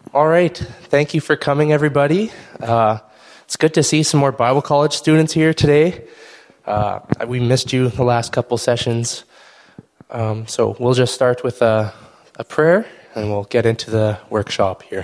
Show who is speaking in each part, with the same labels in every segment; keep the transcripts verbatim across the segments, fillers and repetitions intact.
Speaker 1: All right. Thank you for coming, everybody. Uh, it's good to see some more Bible college students here today. Uh, we missed you the last couple sessions. Um, so we'll just start with a, a prayer, and we'll get into the workshop here.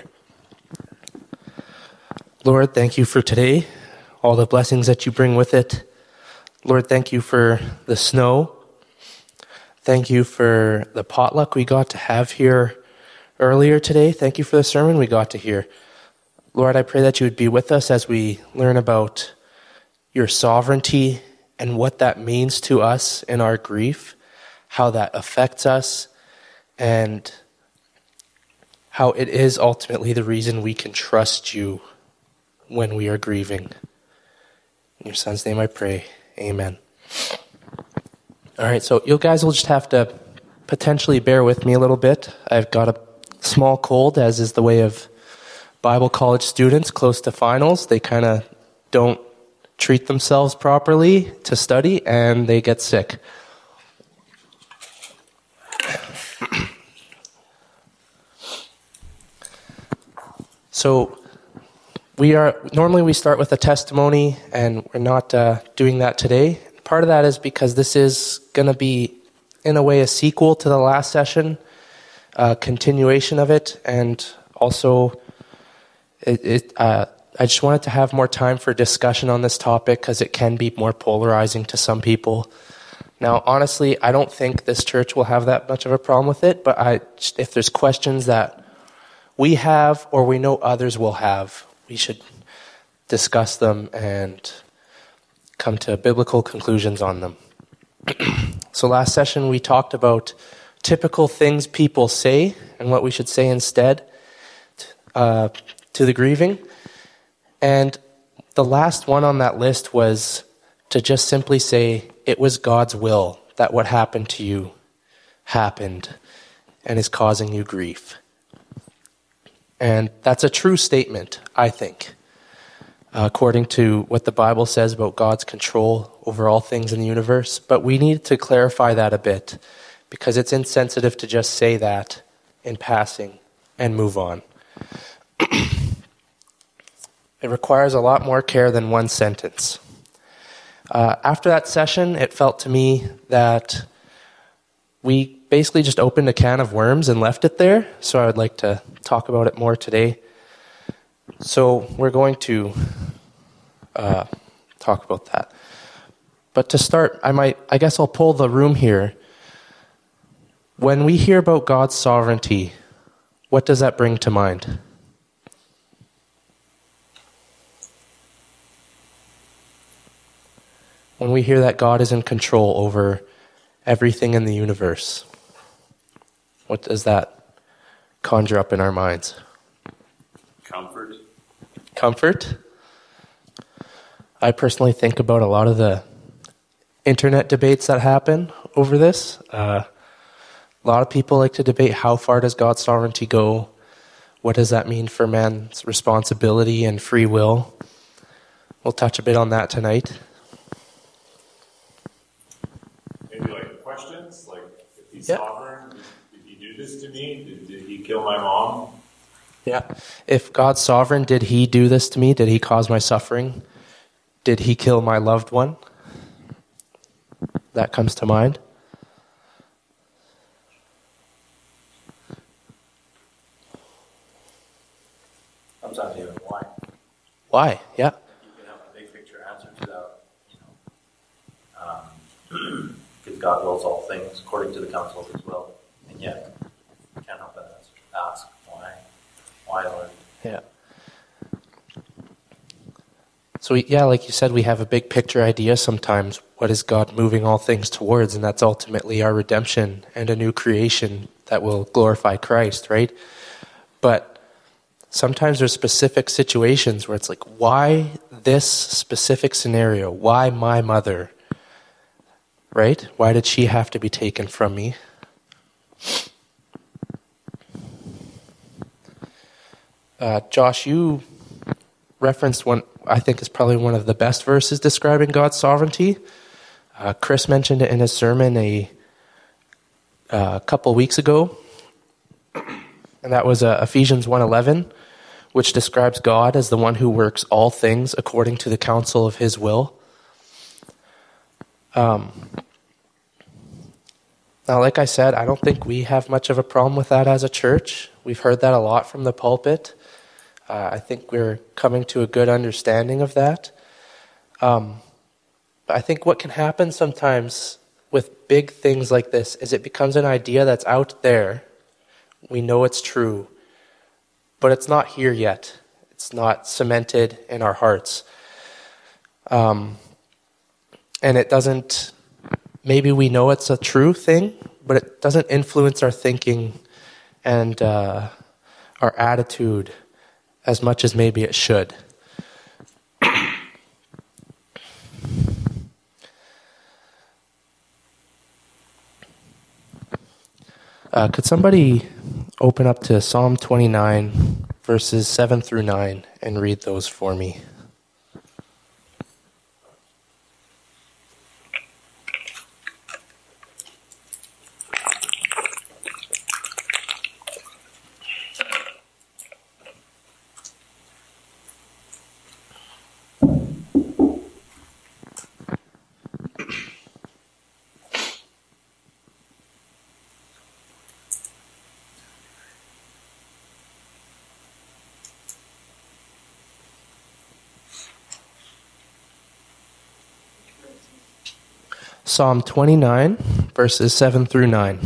Speaker 1: Lord, thank you for today, all the blessings that you bring with it. Lord, thank you for the snow. Thank you for the potluck we got to have here earlier today. Thank you for the sermon we got to hear. Lord, I pray that you would be with us as we learn about your sovereignty and what that means to us in our grief, how that affects us, and how it is ultimately the reason we can trust you when we are grieving. In your son's name I pray. Amen. All right, so you guys will just have to potentially bear with me a little bit. I've got a small cold, as is the way of Bible college students close to finals. They kind of don't treat themselves properly to study, and they get sick. So we are normally we start with a testimony, and we're not uh, doing that today. Part of that is because this is going to be, in a way, a sequel to the last session, a continuation of it, and also it, it uh, I just wanted to have more time for discussion on this topic because it can be more polarizing to some people. Now, honestly, I don't think this church will have that much of a problem with it, but I, if there's questions that we have or we know others will have, we should discuss them and come to biblical conclusions on them. So last session we talked about typical things people say and what we should say instead uh, to the grieving. And the last one on that list was to just simply say, it was God's will that what happened to you happened and is causing you grief. And that's a true statement, I think, uh, according to what the Bible says about God's control over all things in the universe. But we need to clarify that a bit, because it's insensitive to just say that in passing and move on. It requires a lot more care than one sentence. Uh, after that session, it felt to me that we basically just opened a can of worms and left it there, so I would like to talk about it more today. So we're going to uh, talk about that. But to start, I might, I guess I'll pull the room here. When we hear about God's sovereignty, what does that bring to mind? When we hear that God is in control over everything in the universe, what does that conjure up in our minds?
Speaker 2: Comfort.
Speaker 1: Comfort? I personally think about a lot of the internet debates that happen over this. Uh, a lot of people like to debate how far does God's sovereignty go? What does that mean for man's responsibility and free will? We'll touch a bit on that tonight.
Speaker 2: Maybe like questions, like if he's
Speaker 1: yeah.
Speaker 2: sovereign, did he do this to me? Did, did he kill my mom?
Speaker 1: Yeah. If God's sovereign, did he do this to me? Did he cause my suffering? Did he kill my loved one? That comes to mind.
Speaker 3: Sometimes even why.
Speaker 1: Why? Yeah.
Speaker 3: You can have a big picture answer to that, you know. Um, because God wills all things according to the counsel of his will. And yet, you can't help but ask, why? Why, Lord?
Speaker 1: Yeah. So, yeah, like you said, we have a big picture idea sometimes. What is God moving all things towards? And that's ultimately our redemption and a new creation that will glorify Christ, right? But sometimes there's specific situations where it's like, why this specific scenario? Why my mother? Right? Why did she have to be taken from me? Uh, Josh, you referenced one, I think is probably one of the best verses describing God's sovereignty. Uh, Chris mentioned it in his sermon a, uh, a couple weeks ago. and that was uh, Ephesians one eleven, which describes God as the one who works all things according to the counsel of his will. Um, now, like I said, I don't think we have much of a problem with that as a church. We've heard that a lot from the pulpit. Uh, I think we're coming to a good understanding of that. Um, but I think what can happen sometimes with big things like this is it becomes an idea that's out there. We know it's true, but it's not here yet. It's not cemented in our hearts. Um, and it doesn't, maybe we know it's a true thing, but it doesn't influence our thinking and uh, our attitude as much as maybe it should. Uh, could somebody open up to Psalm twenty-nine, verses seven through nine, and read those for me? Psalm twenty-nine, verses seven through nine.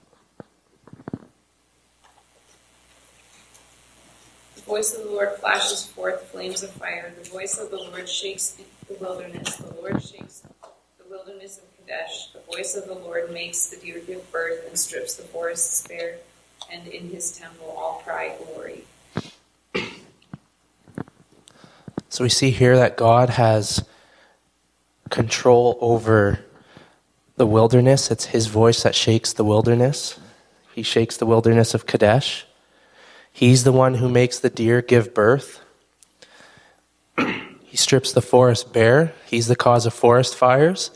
Speaker 4: The voice of the Lord flashes forth flames of fire. The voice of the Lord shakes the wilderness. The Lord shakes the wilderness of Kadesh. The voice of the Lord makes the deer give birth and strips the forests bare. And in his temple all cry glory.
Speaker 1: So we see here that God has control over the wilderness. It's his voice that shakes the wilderness. He shakes the wilderness of Kadesh. He's the one who makes the deer give birth. He strips the forest bare. He's the cause of forest fires.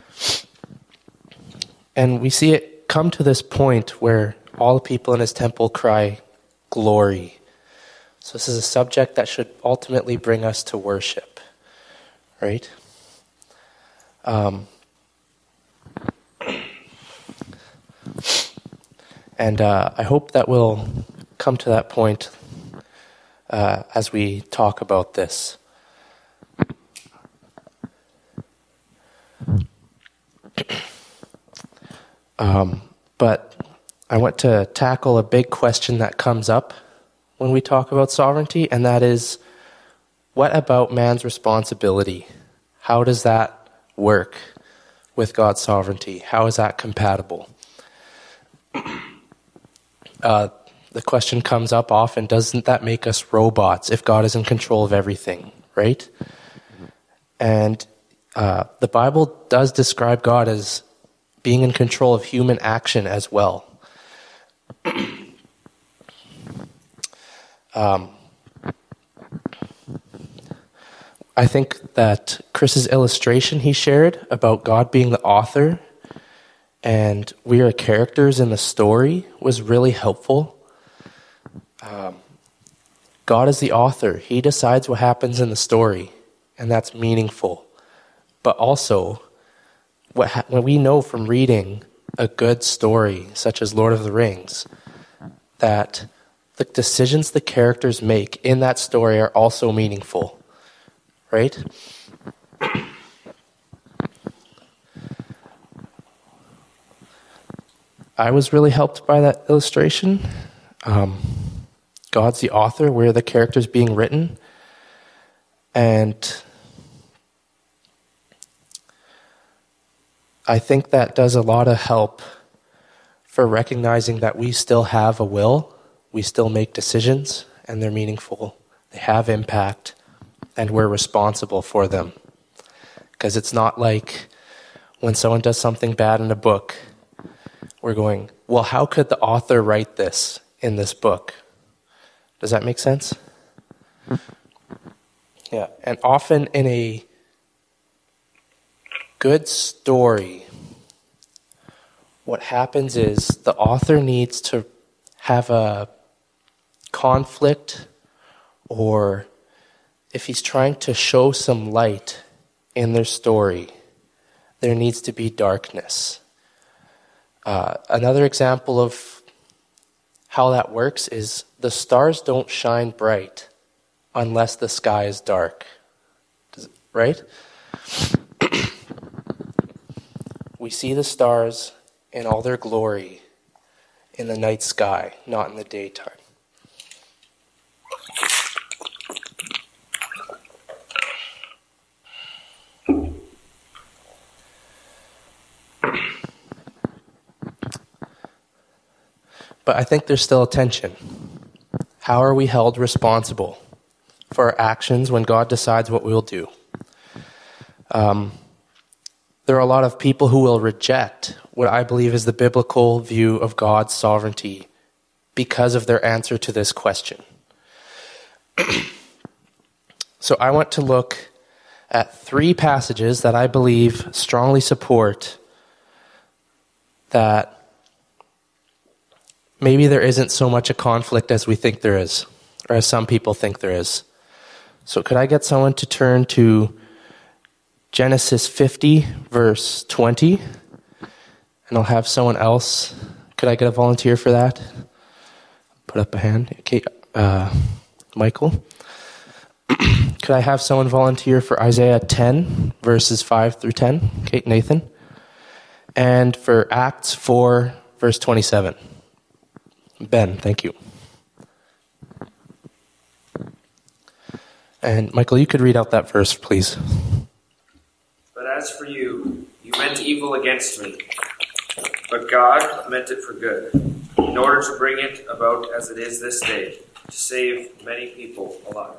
Speaker 1: And we see it come to this point where all the people in his temple cry, glory. So this is a subject that should ultimately bring us to worship, right? Um, and uh, I hope that we'll come to that point uh, as we talk about this. Um, but I want to tackle a big question that comes up when we talk about sovereignty, and that is, what about man's responsibility? How does that work with God's sovereignty? How is that compatible? Uh, the question comes up often, doesn't that make us robots if God is in control of everything, right? And uh, the Bible does describe God as being in control of human action as well. um, I think that Chris's illustration he shared about God being the author and we are characters in the story was really helpful. Um, God is the author. He decides what happens in the story, and that's meaningful. But also, what ha- when we know from reading a good story, such as Lord of the Rings, that the decisions the characters make in that story are also meaningful, right? I was really helped by that illustration. Um, God's the author, we're the characters being written, and I think that does a lot of help for recognizing that we still have a will, we still make decisions, and they're meaningful, they have impact, and we're responsible for them. Because it's not like when someone does something bad in a book, we're going, well, how could the author write this in this book? Does that make sense? Yeah, and often in a good story, what happens is the author needs to have a conflict, or if he's trying to show some light in their story, there needs to be darkness. Uh, another example of how that works is the stars don't shine bright unless the sky is dark. Does, right? We see the stars in all their glory in the night sky, not in the daytime. But I think there's still a tension. How are we held responsible for our actions when God decides what we will do? Um, there are a lot of people who will reject what I believe is the biblical view of God's sovereignty because of their answer to this question. So I want to look at three passages that I believe strongly support that maybe there isn't so much a conflict as we think there is, or as some people think there is. So could I get someone to turn to Genesis fifty, verse twenty? And I'll have someone else. Could I get a volunteer for that? Put up a hand. Okay, uh, Michael. Could I have someone volunteer for Isaiah ten, verses five through ten? Okay, Nathan. And for Acts four, verse twenty-seven. Ben, thank you. And Michael, you could read out that verse, please.
Speaker 5: But as for you, you meant evil against me, but God meant it for good, in order to bring it about as it is this day, to save many people alive.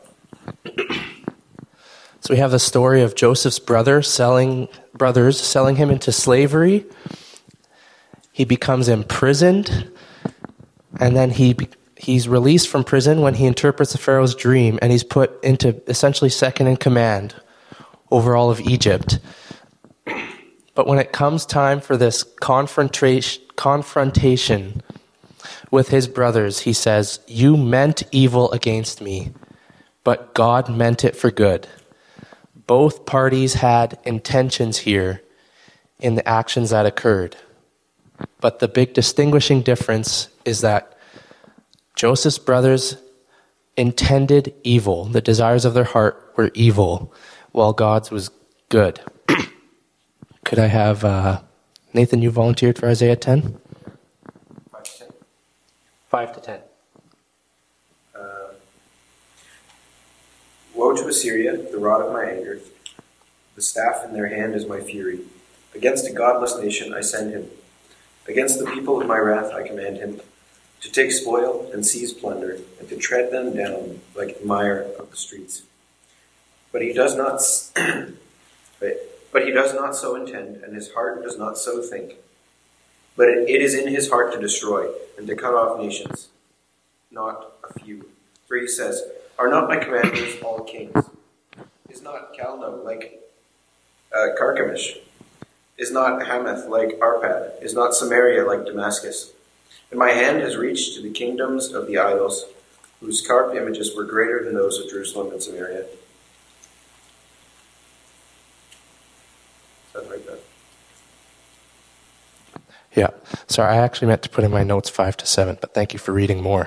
Speaker 1: So we have the story of Joseph's brother selling brothers selling him into slavery. He becomes imprisoned, and then he he's released from prison when he interprets the Pharaoh's dream, and he's put into essentially second in command over all of Egypt. But when it comes time for this confrontation, confrontation with his brothers, he says, "You meant evil against me, but God meant it for good." Both parties had intentions here in the actions that occurred. But the big distinguishing difference is that Joseph's brothers intended evil. The desires of their heart were evil, while God's was good. Could I have uh, Nathan, you volunteered for Isaiah ten?
Speaker 3: Five to ten.
Speaker 1: Five to ten.
Speaker 5: Uh, Woe to Assyria, the rod of my anger. The staff in their hand is my fury. Against a godless nation I send him. Against the people of my wrath I command him, to take spoil and seize plunder, and to tread them down like the mire of the streets. But he does not, but he does not so intend, and his heart does not so think. But it, it is in his heart to destroy and to cut off nations, not a few. For he says, "Are not my commanders all kings? Is not Calno like uh, Carchemish? Is not Hamath like Arpad? Is not Samaria like Damascus? And my hand has reached to the kingdoms of the idols, whose carved images were greater than those of Jerusalem and Samaria." Is that like that?
Speaker 1: Yeah. Sorry, I actually meant to put in my notes five to seven, but thank you for reading more.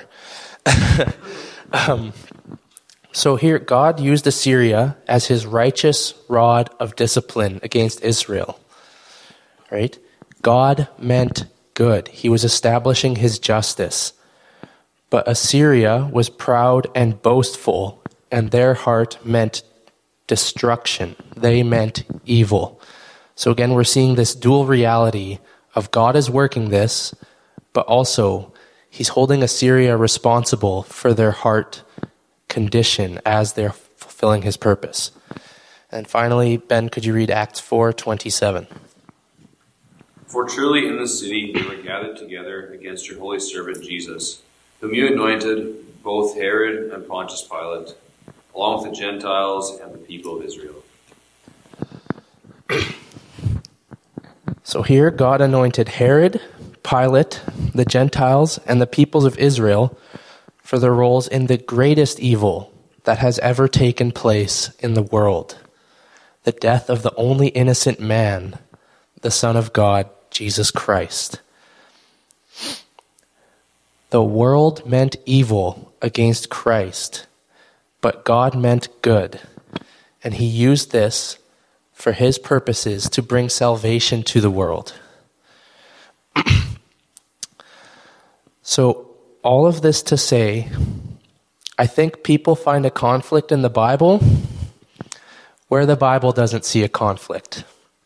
Speaker 1: um, so here, God used Assyria as his righteous rod of discipline against Israel. Right? God meant good. He was establishing his justice. But Assyria was proud and boastful, and their heart meant destruction. They meant evil. So again, we're seeing this dual reality of God is working this, but also he's holding Assyria responsible for their heart condition as they're fulfilling his purpose. And finally, Ben, could you read Acts four twenty-seven?
Speaker 6: For truly in the city we were gathered together against your holy servant Jesus, whom you anointed, both Herod and Pontius Pilate, along with the Gentiles and the people of Israel.
Speaker 1: So here God anointed Herod, Pilate, the Gentiles, and the peoples of Israel for their roles in the greatest evil that has ever taken place in the world, the death of the only innocent man, the Son of God, Jesus Christ. The world meant evil against Christ, but God meant good, and he used this for his purposes to bring salvation to the world. So, all of this to say, I think people find a conflict in the Bible where the Bible doesn't see a conflict.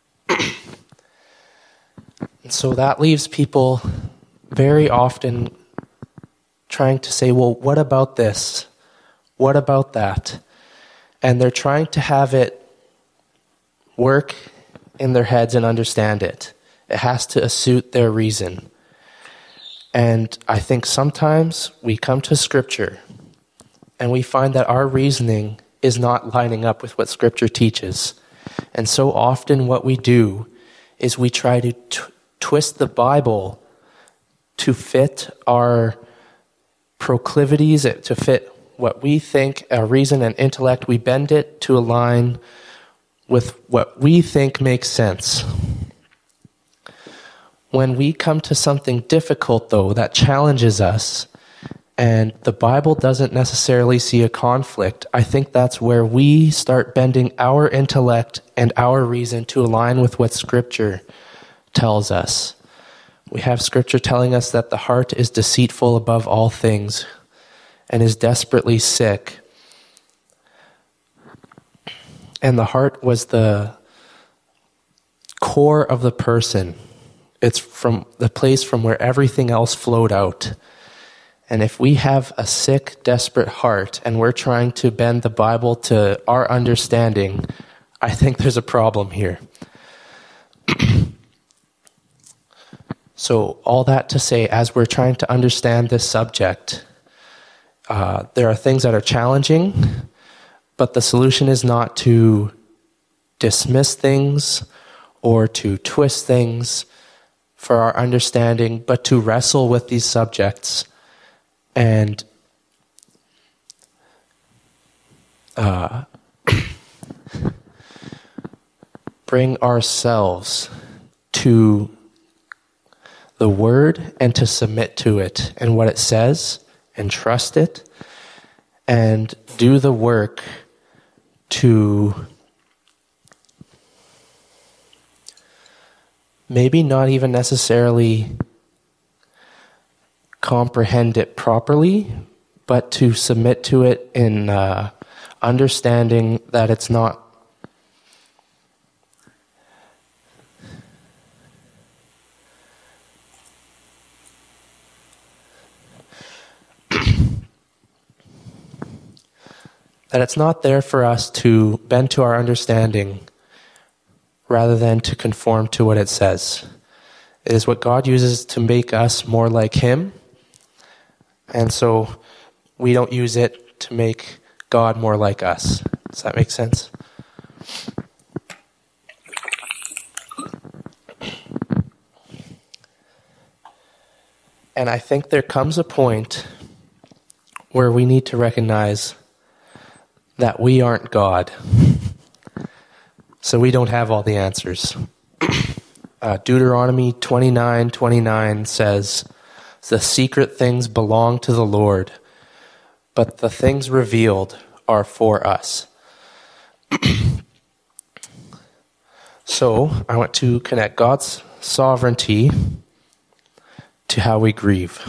Speaker 1: And so that leaves people very often trying to say, well, what about this? What about that? And they're trying to have it work in their heads and understand it. It has to suit their reason. And I think sometimes we come to Scripture and we find that our reasoning is not lining up with what Scripture teaches. And so often what we do is we try to t- twist the Bible to fit our proclivities, to fit what we think, our reason and intellect. We bend it to align with what we think makes sense. When we come to something difficult, though, that challenges us, and the Bible doesn't necessarily see a conflict, I think that's where we start bending our intellect and our reason to align with what Scripture tells us. We have Scripture telling us that the heart is deceitful above all things and is desperately sick. And the heart was the core of the person. It's from the place from where everything else flowed out. And if we have a sick, desperate heart and we're trying to bend the Bible to our understanding, I think there's a problem here. So all that to say, as we're trying to understand this subject, uh, there are things that are challenging, but the solution is not to dismiss things or to twist things for our understanding, but to wrestle with these subjects and uh, bring ourselves to the Word and to submit to it and what it says and trust it and do the work to maybe not even necessarily comprehend it properly, but to submit to it in uh, understanding that it's not that it's not there for us to bend to our understanding rather than to conform to what it says. It is what God uses to make us more like Him, and so we don't use it to make God more like us. Does that make sense? And I think there comes a point where we need to recognize that we aren't God. So we don't have all the answers. Uh, Deuteronomy twenty-nine twenty-nine says, "The secret things belong to the Lord, but the things revealed are for us." So I want to connect God's sovereignty to how we grieve.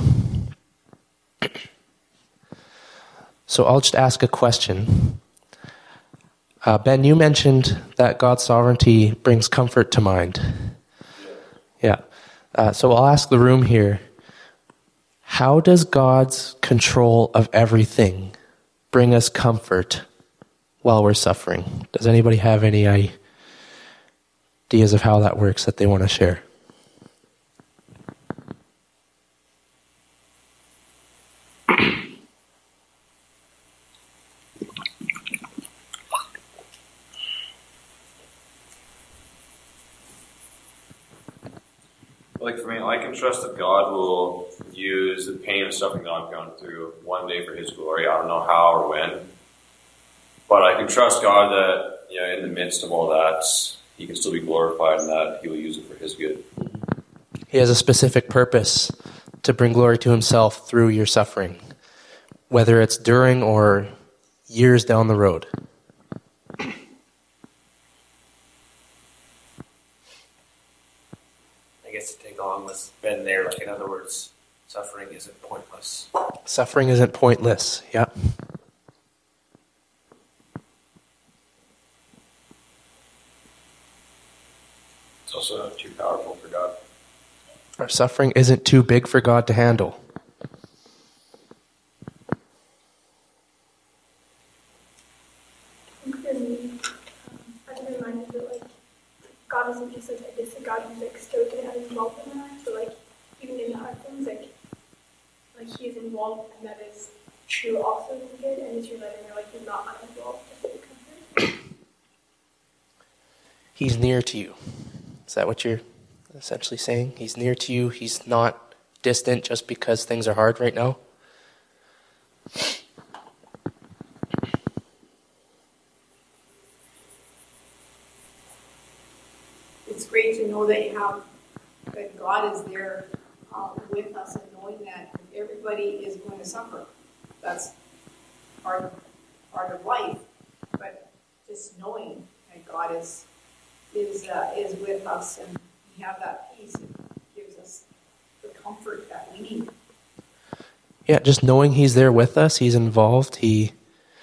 Speaker 1: So I'll just ask a question. Uh, Ben, you mentioned that God's sovereignty brings comfort to mind. Yeah. Uh, so I'll ask the room here, how does God's control of everything bring us comfort while we're suffering? Does anybody have any ideas of how that works that they want to share?
Speaker 6: like for me, I can trust that God will use the pain and suffering that I'm going through one day for His glory. I don't know how or when, but I can trust God that, you know, in the midst of all that, He can still be glorified and that He will use it for His good.
Speaker 1: He has a specific purpose to bring glory to Himself through your suffering, whether it's during or years down the road.
Speaker 7: I guess to take along with Ben there, like in other words, suffering isn't pointless.
Speaker 1: Suffering isn't pointless, yeah.
Speaker 7: It's also not too powerful for God.
Speaker 1: Our suffering isn't too big for God to handle.
Speaker 8: I think for me, um, I've been reminded that like God isn't just like a distant God who's like stoic and has involved in our lives, but like even in the hard things, like like He is involved, and that is true also in good, and is your life in your life is not uninvolved just to comfort.
Speaker 1: He's near to you. Is that what you're essentially saying? He's near to you. He's not distant just because things are hard right now.
Speaker 9: It's great to know that you have, that God is there uh, with us, and knowing that everybody is going to suffer. That's part of, part of life. But just knowing that God is is uh, is with us, and we have that peace, it gives us the comfort that we need.
Speaker 1: Yeah, just knowing He's there with us, He's involved, He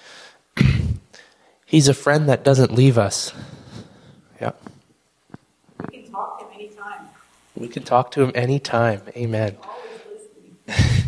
Speaker 1: He's a friend that doesn't leave us. Yeah.
Speaker 9: We can talk to Him anytime.
Speaker 1: We can talk to Him anytime. Amen.
Speaker 9: Always listening.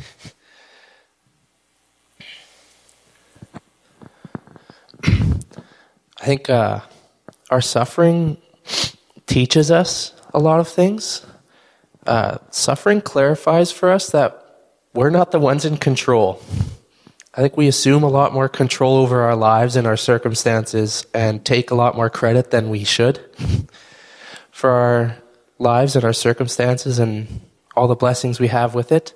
Speaker 1: I think uh, our suffering teaches us a lot of things. Uh, suffering clarifies for us that we're not the ones in control. I think we assume a lot more control over our lives and our circumstances and take a lot more credit than we should for our lives and our circumstances and all the blessings we have with it.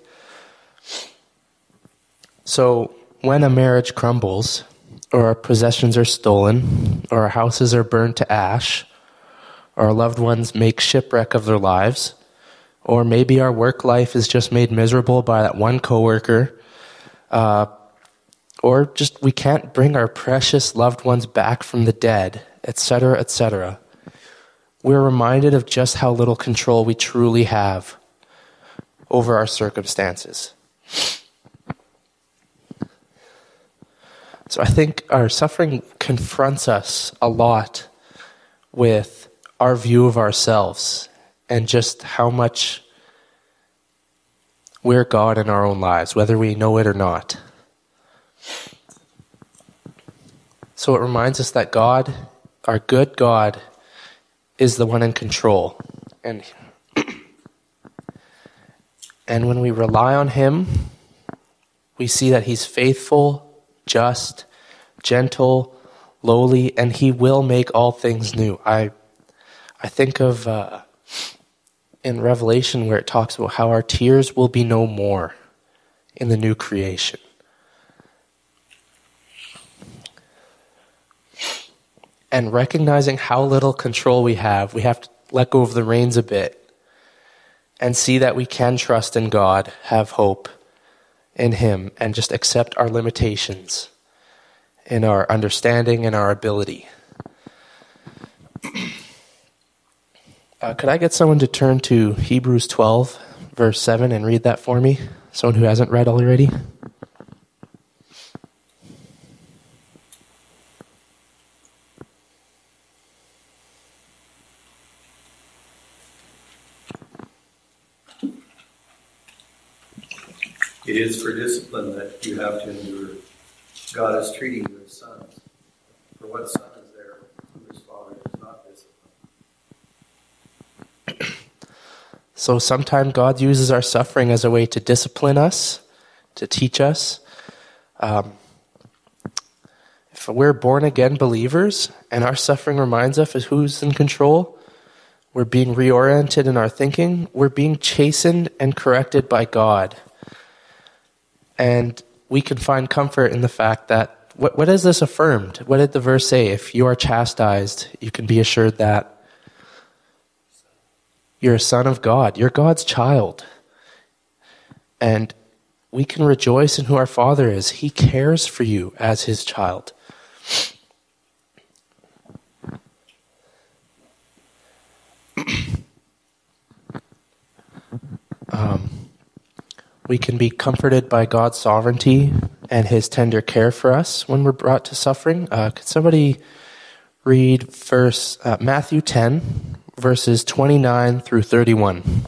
Speaker 1: So when a marriage crumbles, or our possessions are stolen, or our houses are burned to ash, or our loved ones make shipwreck of their lives, or maybe our work life is just made miserable by that one coworker, uh, or just we can't bring our precious loved ones back from the dead, et cetera, et cetera. We're reminded of just how little control we truly have over our circumstances. So I think our suffering confronts us a lot with our view of ourselves and just how much we're God in our own lives, whether we know it or not. So it reminds us that God, our good God, is the one in control. And, and when we rely on Him, we see that He's faithful, just, gentle, lowly, and He will make all things new. I I think of uh, in Revelation where it talks about how our tears will be no more in the new creation. And recognizing how little control we have, we have to let go of the reins a bit and see that we can trust in God, have hope in Him, and just accept our limitations in our understanding and our ability. Uh, could I get someone to turn to Hebrews twelve, verse seven, and read that for me? Someone who hasn't read already.
Speaker 10: It is for discipline that you have to endure. God is treating you as sons. For what son is there whose father is not disciplined?
Speaker 1: So sometimes God uses our suffering as a way to discipline us, to teach us. Um, if we're born-again believers and our suffering reminds us of who's in control, We're being reoriented in our thinking. We're being chastened and corrected by God. And we can find comfort in the fact that, what, what is this affirmed? What did the verse say? If you are chastised, you can be assured that you're a son of God. You're God's child. And we can rejoice in who our Father is. He cares for you as his child. um, we can be comforted by God's sovereignty and his tender care for us when we're brought to suffering. Uh, could somebody read verse uh, Matthew ten, verses twenty-nine through thirty-one?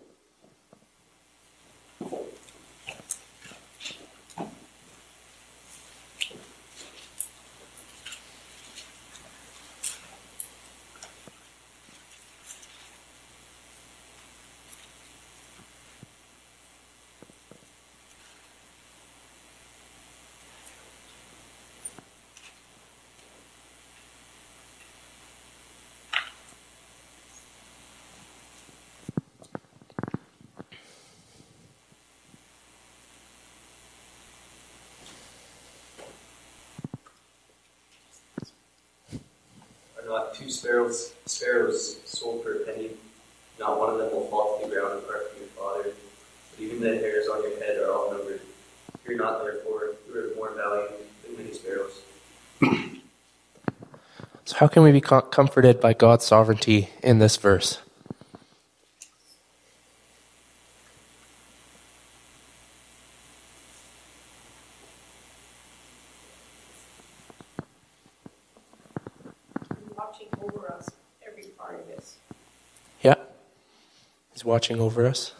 Speaker 3: Not two sparrows, sparrows sold for a penny. Not one of them will fall to the ground apart from your Father. But even the hairs on your head are all numbered. Fear not, therefore, you are of more value than many sparrows.
Speaker 1: So how can we be com- comforted by God's sovereignty in this verse?
Speaker 9: Over us, every part of this.
Speaker 1: Yeah. He's watching over us.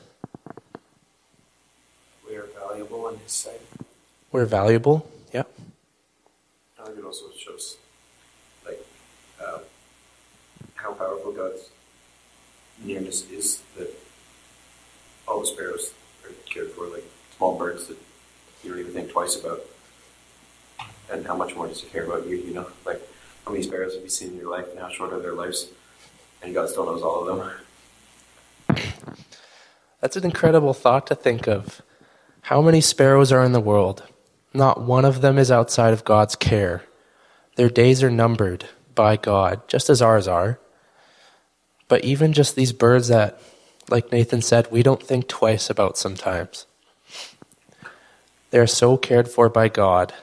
Speaker 7: We are valuable in his sight.
Speaker 1: We're valuable. Yeah.
Speaker 5: I think it also shows, like, uh, how powerful God's nearness is, that all the sparrows are cared for, like small birds that you don't even think twice about. And how much more does he care about you, you know? Like, how many sparrows have you seen in your life and how short are their lives? And God still knows all of them.
Speaker 1: That's an incredible thought to think of. How many sparrows are in the world? Not one of them is outside of God's care. Their days are numbered by God, just as ours are. But even just these birds that, like Nathan said, we don't think twice about sometimes. They're so cared for by God.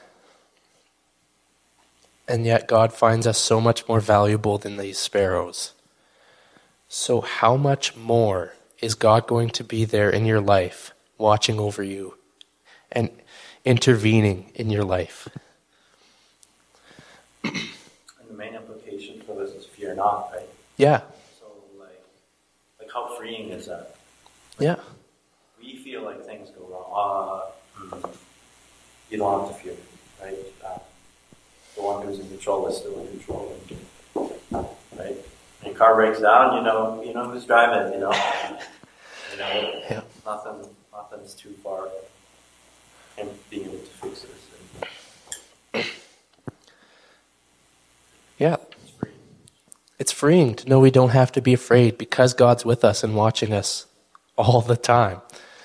Speaker 1: And yet God finds us so much more valuable than these sparrows. So how much more is God going to be there in your life, watching over you and intervening in your life?
Speaker 3: And the main implication for this is fear not, right?
Speaker 1: Yeah.
Speaker 3: So, like, like how freeing is that?
Speaker 1: Like, yeah.
Speaker 3: We feel like things go wrong. Uh, mm, you don't have to fear, right? Uh, the one who's in control is still in control, right? When your car breaks down, you know, you know who's driving, you know. You know,
Speaker 1: yeah.
Speaker 3: nothing, nothing's too far from him being able to fix this.
Speaker 1: Yeah.
Speaker 3: It's freeing.
Speaker 1: It's freeing to know we don't have to be afraid because God's with us and watching us all the time.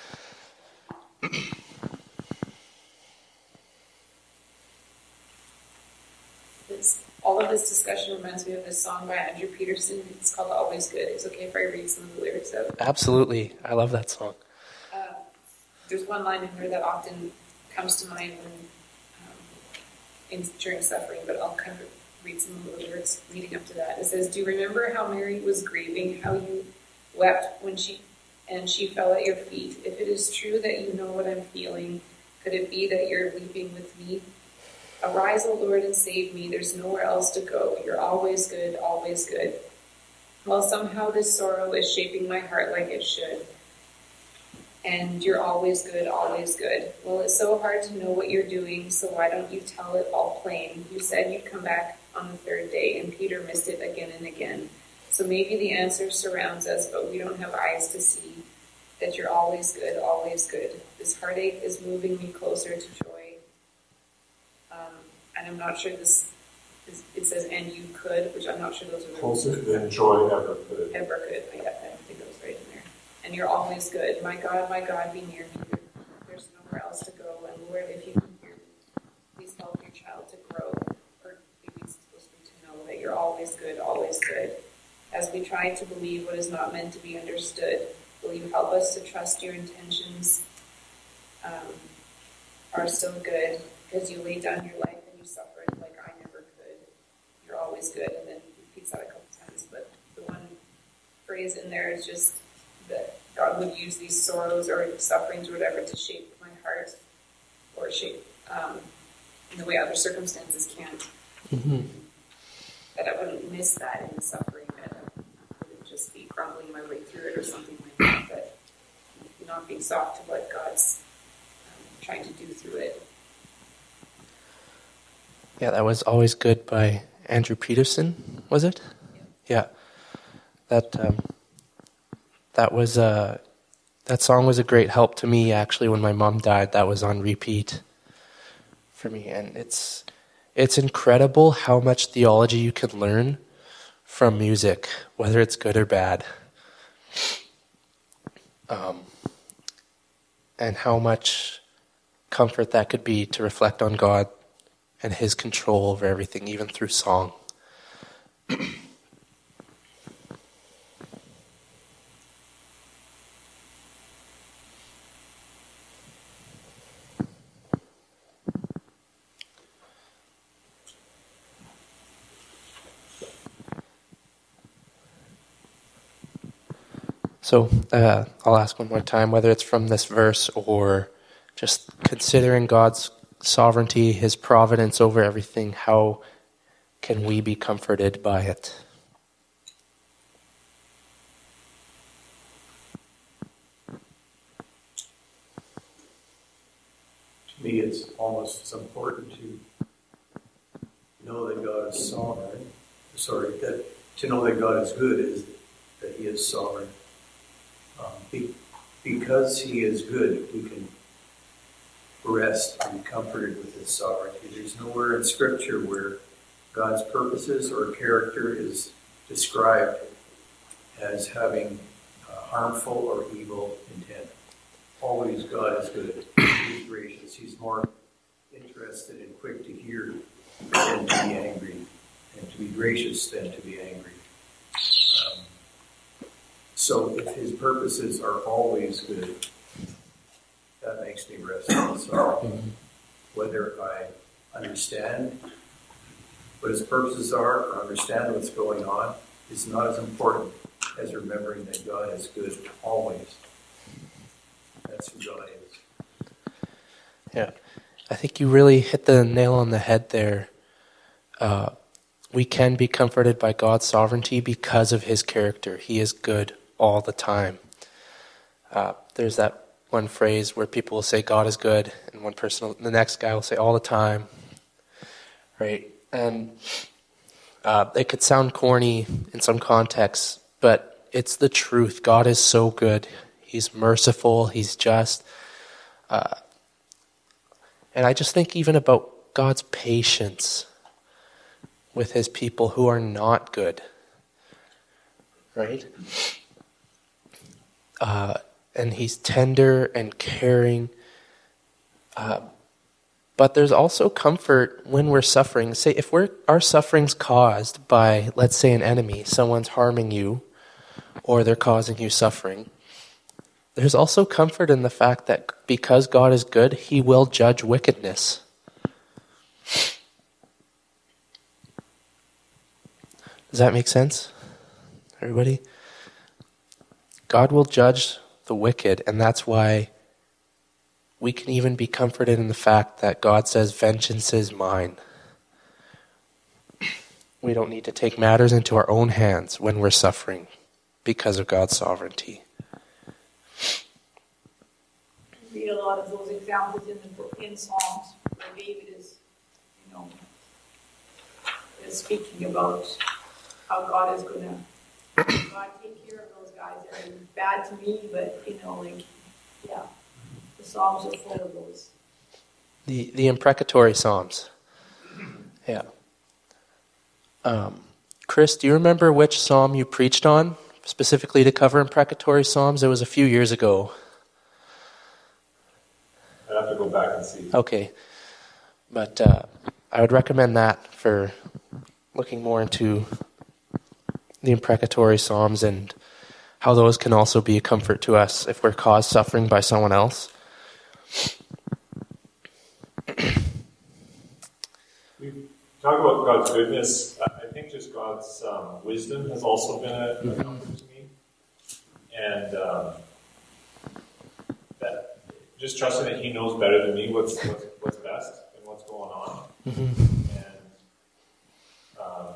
Speaker 4: This, all of this discussion reminds me of this song by Andrew Peterson. It's called Always Good. Is it okay if I read some of the lyrics out?
Speaker 1: Absolutely. I love that song.
Speaker 4: Uh, there's one line in there that often comes to mind when um, in, during suffering, but I'll kind of read some of the lyrics leading up to that. It says, "Do you remember how Mary was grieving, how you wept when she and she fell at your feet? If it is true that you know what I'm feeling, could it be that you're weeping with me? Arise, O Lord, and save me. There's nowhere else to go. You're always good, always good. Well, somehow this sorrow is shaping my heart like it should. And you're always good, always good. Well, it's so hard to know what you're doing, so why don't you tell it all plain? You said you'd come back on the third day, and Peter missed it again and again. So maybe the answer surrounds us, but we don't have eyes to see that you're always good, always good. This heartache is moving me closer to joy." Um, and I'm not sure this It says, and you could, which I'm not sure those are the
Speaker 2: Closer than joy ever could.
Speaker 4: Ever could. I, I don't think that was right in there. And you're always good. My God, my God, be near me. There's nowhere else to go. And Lord, if you can hear me, please help your child to grow. Or maybe it's supposed to be to know that you're always good, always good. As we try to believe what is not meant to be understood, will you help us to trust your intentions um, are still good, because you laid down your life and you suffered like I never could. You're always good. And then he repeats that a couple times. But the one phrase in there is just that God would use these sorrows or sufferings or whatever to shape my heart, or shape um, in the way other circumstances can't.
Speaker 1: Mm-hmm.
Speaker 4: That I wouldn't miss that in the suffering, that I wouldn't just be grumbling my way through it or something like that, but not being soft to what God's um, trying to do through it.
Speaker 1: Yeah, that was Always Good by Andrew Peterson, was it? Yeah. yeah. That um, that was uh, that song was a great help to me, actually. When my mom died, that was on repeat for me, and it's it's incredible how much theology you can learn from music, whether it's good or bad, um, and how much comfort that could be to reflect on God and His control over everything, even through song. So uh, I'll ask one more time, whether it's from this verse or just considering God's sovereignty, His providence over everything, how can we be comforted by it?
Speaker 10: To me, it's almost as important to know that God is sovereign. Sorry, that to know that God is good is that He is sovereign. Um, be, because He is good, we can rest and be comforted with His sovereignty. There's nowhere in Scripture where God's purposes or character is described as having uh, harmful or evil intent. Always God is good. He's gracious. He's more interested and quick to hear than to be angry, and to be gracious than to be angry. Um, so if His purposes are always good, that makes me rest in His sovereignty. Whether I understand what His purposes are or understand what's going on is not as important as remembering that God is good always. That's who God is.
Speaker 1: Yeah, I think you really hit the nail on the head there. Uh, we can be comforted by God's sovereignty because of His character. He is good all the time. Uh, there's that one phrase where people will say God is good, and one person, will, the next guy will say all the time, right? And uh, it could sound corny in some contexts, but it's the truth. God is so good. He's merciful. He's just. Uh, and I just think even about God's patience with His people who are not good, right? Uh, and He's tender and caring. Uh, but there's also comfort when we're suffering. Say, if we're our suffering's caused by, let's say, an enemy, someone's harming you, or they're causing you suffering, there's also comfort in the fact that because God is good, He will judge wickedness. Does that make sense, everybody? God will judge the wicked, and that's why we can even be comforted in the fact that God says, vengeance is mine. We don't need to take matters into our own hands when we're suffering because of God's sovereignty.
Speaker 9: We read a lot of those examples in the book, in Psalms, where David is, you know, is speaking about how God is going to, God take care of those guys that are bad to me, but, you know, like, yeah, the Psalms are full of those.
Speaker 1: The the imprecatory Psalms. Yeah. Um, Chris, do you remember which psalm you preached on, specifically to cover imprecatory psalms? It was a few years ago.
Speaker 2: I'd have to go back and see.
Speaker 1: Okay. But uh, I would recommend that for looking more into the imprecatory psalms and how those can also be a comfort to us if we're caused suffering by someone else.
Speaker 2: We talk about God's goodness. I think just God's um, wisdom has also been a, a comfort to me. And um, that just trusting that He knows better than me what's what's, what's best and what's going on.
Speaker 1: Mm-hmm.
Speaker 2: And um,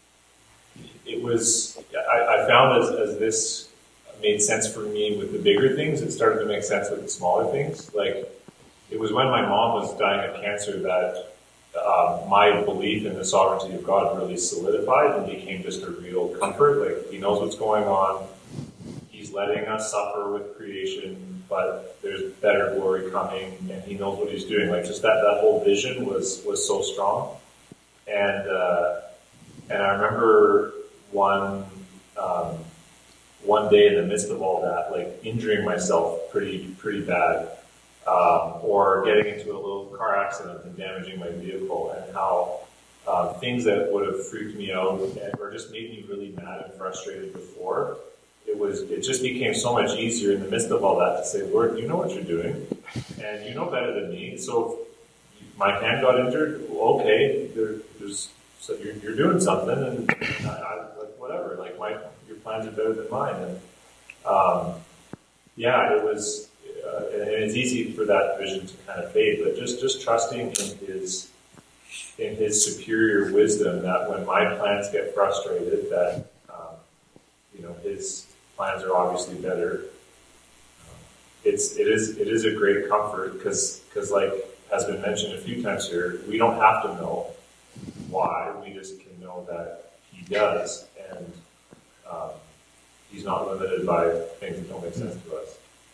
Speaker 2: it was, I, I found as, as this made sense for me with the bigger things, it started to make sense with the smaller things. Like, it was when my mom was dying of cancer that uh, my belief in the sovereignty of God really solidified and became just a real comfort. Like, He knows what's going on. He's letting us suffer with creation, but there's better glory coming, and He knows what He's doing. Like, just that, that whole vision was, was so strong. And, uh, and I remember one, um, one day in the midst of all that, like injuring myself pretty, pretty bad. Um, or getting into a little car accident and damaging my vehicle, and how uh, things that would have freaked me out and, or just made me really mad and frustrated before, it was it just became so much easier in the midst of all that to say, Lord, you know what you're doing, and you know better than me. So if my hand got injured, okay, there, there's so you're, you're doing something, and I, I, like whatever, like my your plans are better than mine, and um, yeah, it was. Uh, and it's easy for that vision to kind of fade, but just, just trusting in his in his superior wisdom that when my plans get frustrated, that um, you know his plans are obviously better. Um, it's it is it is a great comfort because because like has been mentioned a few times here, we don't have to know why. We just can know that He does, and um, He's not limited by things that don't make sense to us.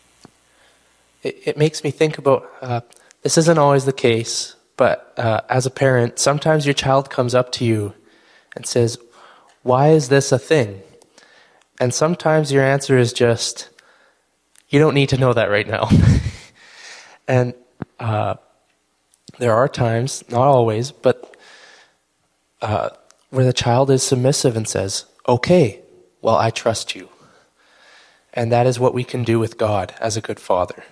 Speaker 1: It, it makes me think about, uh, this isn't always the case, but uh, as a parent, sometimes your child comes up to you and says, why is this a thing? And sometimes your answer is just, you don't need to know that right now. And uh, there are times, not always, but uh, where the child is submissive and says, okay, well, I trust you. And that is what we can do with God as a good father.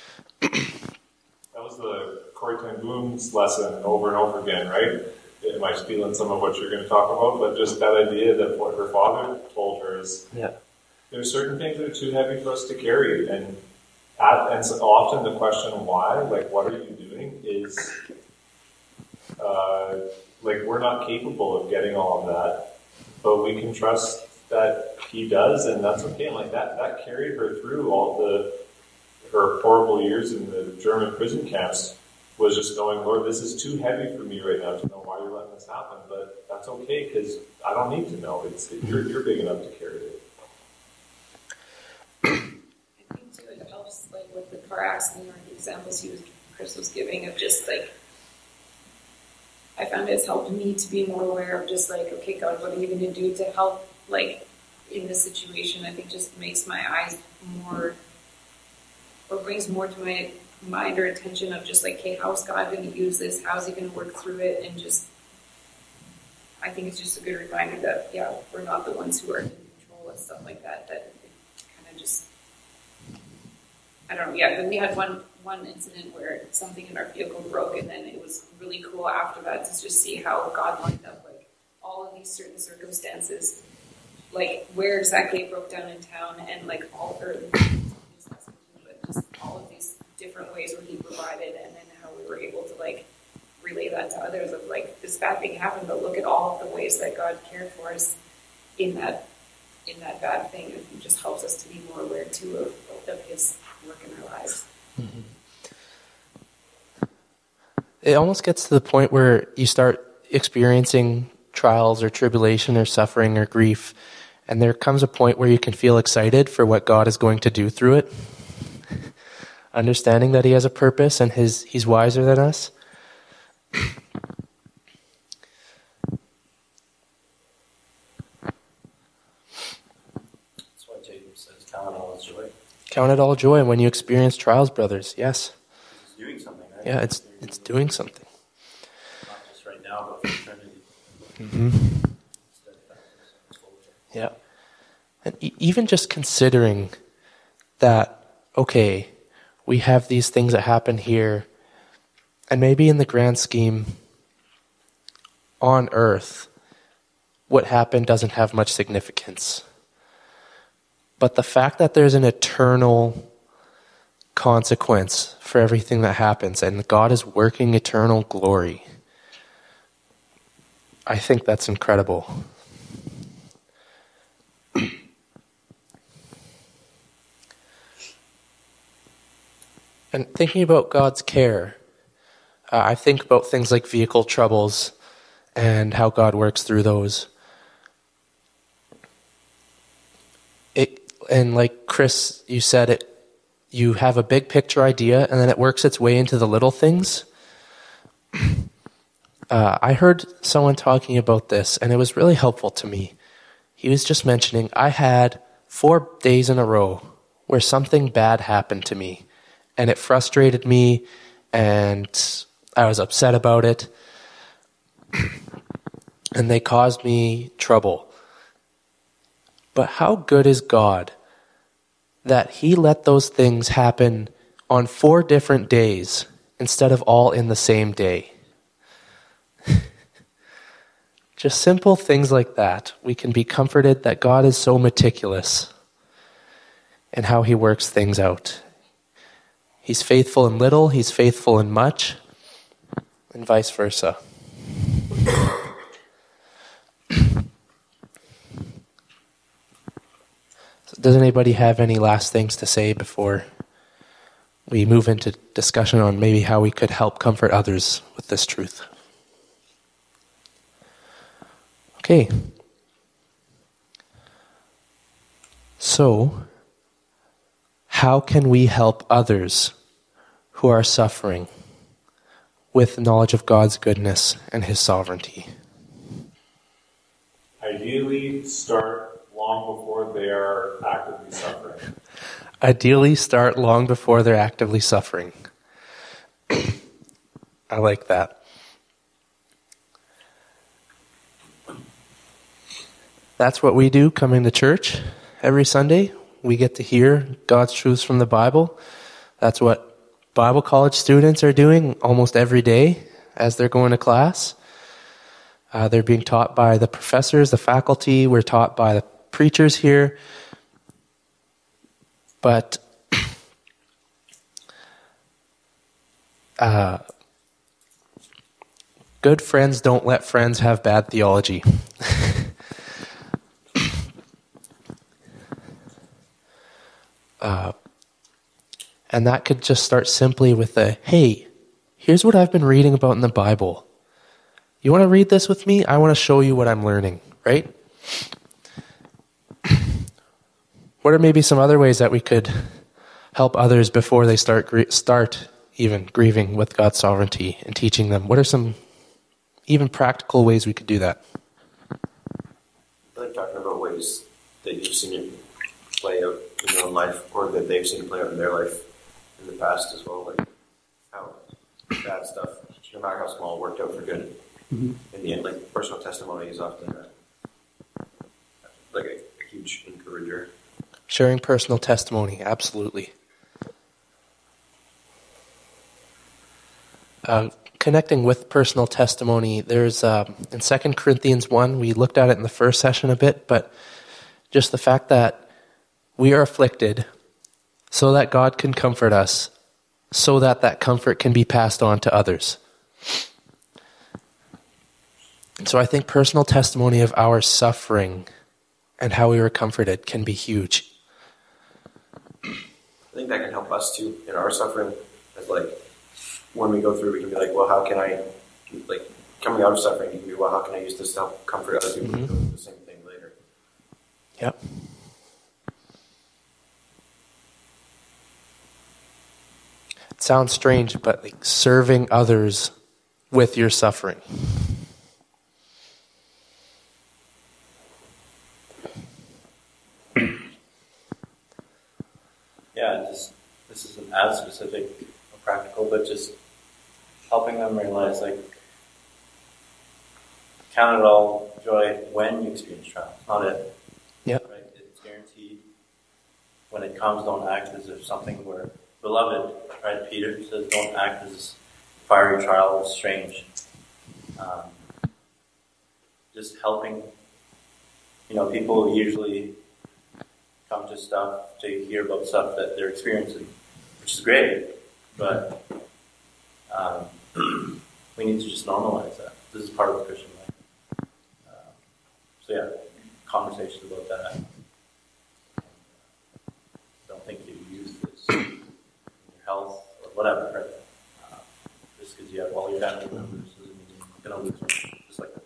Speaker 2: That was the Corrie ten Boom's lesson over and over again, right? Am I stealing some of what you're going to talk about? But just that idea that what her father told her is,
Speaker 1: yeah,
Speaker 2: there's certain things that are too heavy for us to carry, and at, and so often the question why, like what are you doing, is uh, like we're not capable of getting all of that, but we can trust that He does, and that's okay. And like that, that carried her through all the. Her horrible years in the German prison camps was just knowing, Lord, this is too heavy for me right now to know why you're letting this happen, but that's okay because I don't need to know. It's you're, you're big enough to carry it.
Speaker 4: I think too it helps, like with the car accident or the examples he was, Chris was giving of just like, I found it's helped me to be more aware of just like, okay, God, what are you going to do to help, like in this situation? I think just makes my eyes more. Or brings more to my mind or attention of just like, okay, how's God going to use this? How's He going to work through it? And just, I think it's just a good reminder that, yeah, we're not the ones who are in control and stuff like that. That kind of just, I don't know. Yeah, but we had one one incident where something in our vehicle broke, and then it was really cool after that to just see how God lined up like all of these certain circumstances, like where exactly it broke down in town, and like all or. Just all of these different ways where He provided, and then how we were able to like relay that to others of like this bad thing happened, but look at all of the ways that God cared for us in that in that bad thing. It just helps us to be more aware too of, of His work in our lives.
Speaker 1: Mm-hmm. It almost gets to the point where you start experiencing trials or tribulation or suffering or grief, and there comes a point where you can feel excited for what God is going to do through it. Understanding that He has a purpose and his He's wiser than us.
Speaker 3: says, count it all as joy.
Speaker 1: Count it all joy when you experience trials, brothers. Yes.
Speaker 3: It's doing something, right?
Speaker 1: Yeah, it's it's doing something.
Speaker 3: Not just right now, but for eternity.
Speaker 1: Mm-hmm. Yeah. And e- even just considering that, okay, we have these things that happen here, and maybe in the grand scheme on earth, what happened doesn't have much significance. But the fact that there's an eternal consequence for everything that happens, and God is working eternal glory, I think that's incredible. And thinking about God's care, uh, I think about things like vehicle troubles and how God works through those. It, and like Chris, you said it, you have a big picture idea and then it works its way into the little things. Uh, I heard someone talking about this and it was really helpful to me. He was just mentioning, I had four days in a row where something bad happened to me and it frustrated me and I was upset about it and they caused me trouble. But how good is God that he let those things happen on four different days instead of all in the same day? Just simple things like that. We can be comforted that God is so meticulous in how he works things out. He's faithful in little, he's faithful in much, and vice versa. Does anybody have any last things to say before we move into discussion on maybe how we could help comfort others with this truth? Okay. So, how can we help others who are suffering with knowledge of God's goodness and his sovereignty?
Speaker 2: Ideally, start long before they are actively suffering.
Speaker 1: Ideally, start long before they're actively suffering. I like that. That's what we do coming to church every Sunday. We get to hear God's truths from the Bible. That's what Bible college students are doing almost every day as they're going to class. Uh, they're being taught by the professors, the faculty. We're taught by the preachers here. But uh, good friends don't let friends have bad theology. Uh, and that could just start simply with a, hey, here's what I've been reading about in the Bible. You want to read this with me? I want to show you what I'm learning, right? What are maybe some other ways that we could help others before they start gr- start even grieving with God's sovereignty and teaching them? What are some even practical ways we could do that?
Speaker 5: I like talking about ways that you've seen it play out in your own life, or that they've seen it play out in their life in the past as well, like how bad stuff, no matter how small, worked out for good. Mm-hmm. In the end, like personal testimony is often a, like a, a huge encourager.
Speaker 1: Sharing personal testimony, absolutely. Uh, connecting with personal testimony, there's um, in Second Corinthians one, we looked at it in the first session a bit, but just the fact that we are afflicted so that God can comfort us, so that that comfort can be passed on to others. And so I think personal testimony of our suffering and how we were comforted can be huge.
Speaker 5: I think that can help us too in our suffering. As like when we go through, we can be like, well, how can I, like coming out of suffering, you can be, well, how can I use this to help comfort other people mm-hmm. who do the same thing later?
Speaker 1: Yep. It sounds strange, but like serving others with your suffering.
Speaker 3: them realize, like, count it all joy when you experience trials, not it.
Speaker 1: Yep.
Speaker 3: Right? It's guaranteed. When it comes, don't act as if something were beloved. Right? Peter says, don't act as fiery trial is strange. Um, just helping. You know, people usually come to stuff to hear about stuff that they're experiencing, which is great, but um, we need to just normalize that. This is part of the Christian life. Um, so yeah, conversations about that. I don't think you use this in your health or whatever, right? Uh, just because you have all your family members doesn't mean you're going to lose one, just like that.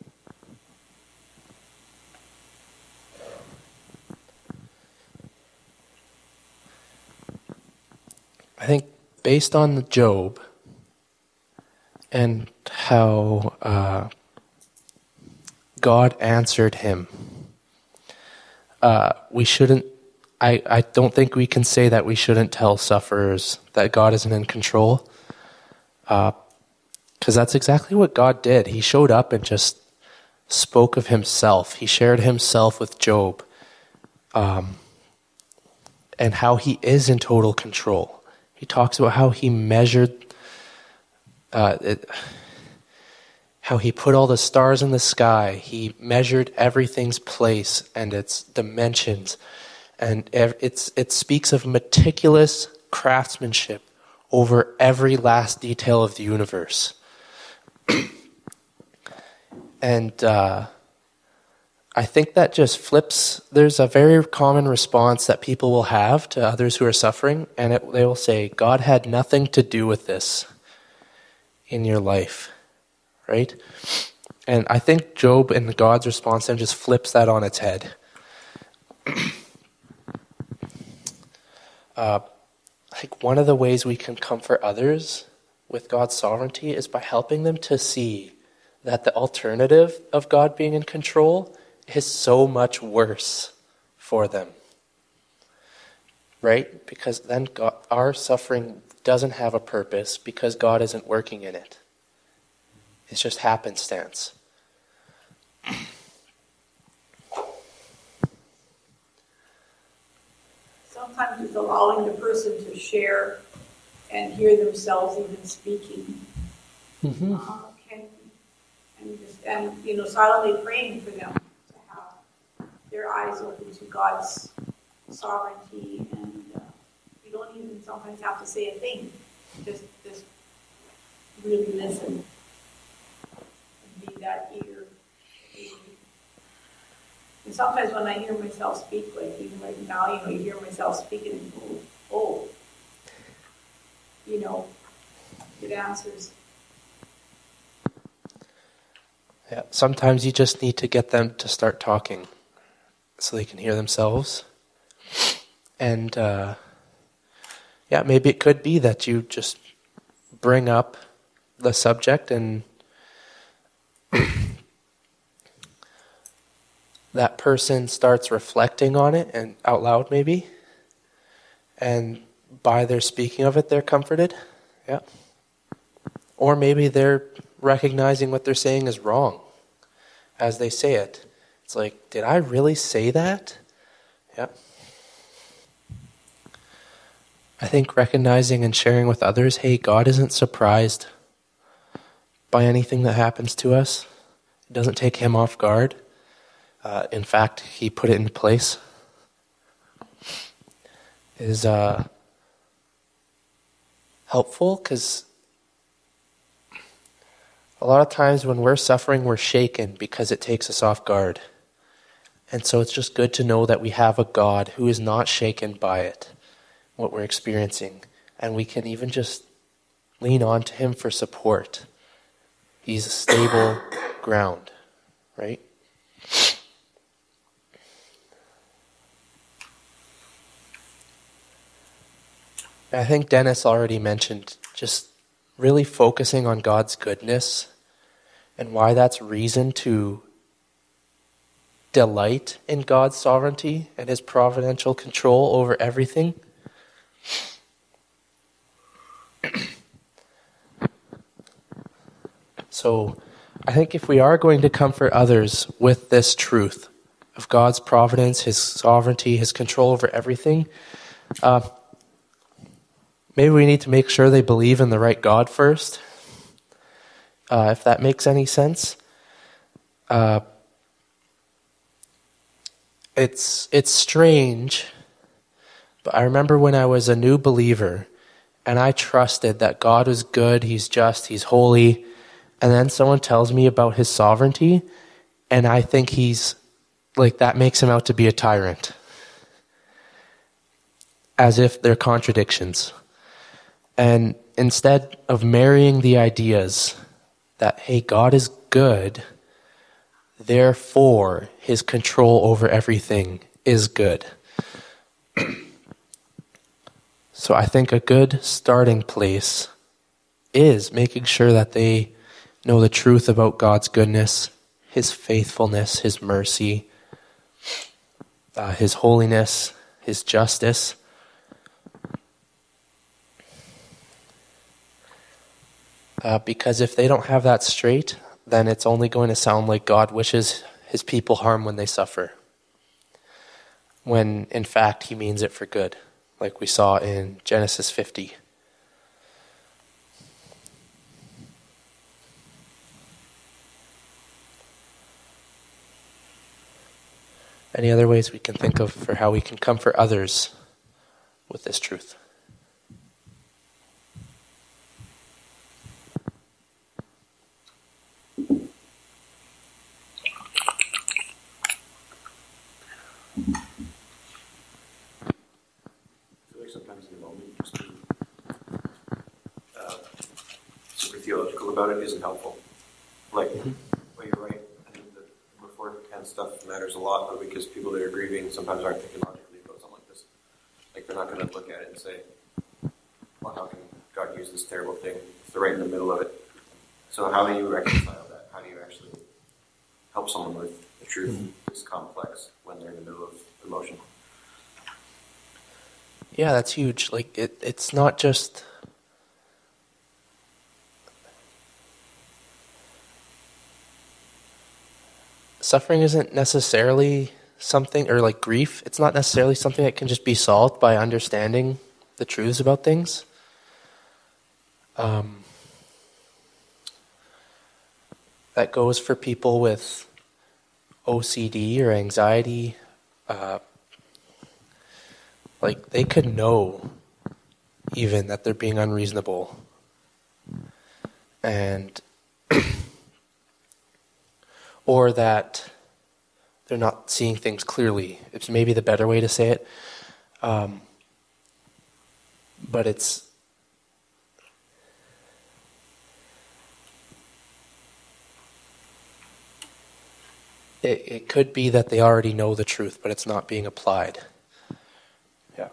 Speaker 1: I think based on Job and how uh, God answered him, uh, we shouldn't, I, I don't think we can say that we shouldn't tell sufferers that God isn't in control. Because uh, that's exactly what God did. He showed up and just spoke of himself. He shared himself with Job um, and how he is in total control. He talks about how he measured, uh, it, how he put all the stars in the sky. He measured everything's place and its dimensions. And it's, it speaks of meticulous craftsmanship over every last detail of the universe. and uh, I think that just flips. There's a very common response that people will have to others who are suffering, and it, they will say, God had nothing to do with this in your life, right? And I think Job and God's response then just flips that on its head. uh, I think one of the ways we can comfort others with God's sovereignty is by helping them to see that the alternative of God being in control is so much worse for them. Right? Because then God, our suffering doesn't have a purpose because God isn't working in it. It's just happenstance.
Speaker 9: Sometimes it's allowing the person to share and hear themselves even speaking.
Speaker 1: Mm-hmm.
Speaker 9: Uh, can, and, just, and, you know, silently praying for them to have their eyes open to God's sovereignty. And uh, you don't even sometimes have to say a thing. Just, just really listen. And be that ear. And sometimes when I hear myself speak, like even right now, you know, you hear myself speaking and oh, oh, you know, it answers.
Speaker 1: Yeah, sometimes you just need to get them to start talking so they can hear themselves. And uh, yeah, maybe it could be that you just bring up the subject and that person starts reflecting on it and out loud maybe. And by their speaking of it, they're comforted. Yeah. Or maybe they're recognizing what they're saying is wrong as they say it. It's like, did I really say that? Yeah. I think recognizing and sharing with others, hey, God isn't surprised by anything that happens to us. It doesn't take him off guard. Uh, in fact, he put it in place. Is uh, helpful because a lot of times when we're suffering, we're shaken because it takes us off guard. And so it's just good to know that we have a God who is not shaken by it, what we're experiencing. And we can even just lean on to him for support. He's a stable ground, right? I think Dennis already mentioned just really focusing on God's goodness and why that's reason to delight in God's sovereignty and his providential control over everything. So I think if we are going to comfort others with this truth of God's providence, his sovereignty, his control over everything, uh, maybe we need to make sure they believe in the right God first, uh, if that makes any sense. Uh, it's it's strange, but I remember when I was a new believer and I trusted that God was good, he's just, he's holy, and then someone tells me about his sovereignty and I think he's, like, that makes him out to be a tyrant. As if they're contradictions. And instead of marrying the ideas that, hey, God is good, therefore his control over everything is good. So I think a good starting place is making sure that they know the truth about God's goodness, his faithfulness, his mercy, uh, his holiness, his justice. Uh, because if they don't have that straight, then it's only going to sound like God wishes his people harm when they suffer, when in fact he means it for good, like we saw in Genesis fifty. Any other ways we can think of for how we can comfort others with this truth?
Speaker 5: I feel like sometimes in the moment, just being uh, super theological about it isn't helpful. Like, mm-hmm. well, you're right. I think the beforehand stuff matters a lot, but because people that are grieving sometimes aren't thinking logically about something like this. Like, they're not going to look at it and say, well, how can God use this terrible thing if they're right in the middle of it? So how do you reconcile that? How do you actually help someone with the truth mm-hmm. that's complex when they're in the middle of emotion?
Speaker 1: Yeah, that's huge. Like, it, it's not just... Suffering isn't necessarily something, or like grief, it's not necessarily something that can just be solved by understanding the truths about things. Um, that goes for people with O C D or anxiety. Uh, like, they could know even that they're being unreasonable. And or that they're not seeing things clearly. It's maybe the better way to say it. Um, but it's it, it could be that they already know the truth, but it's not being applied. Yeah.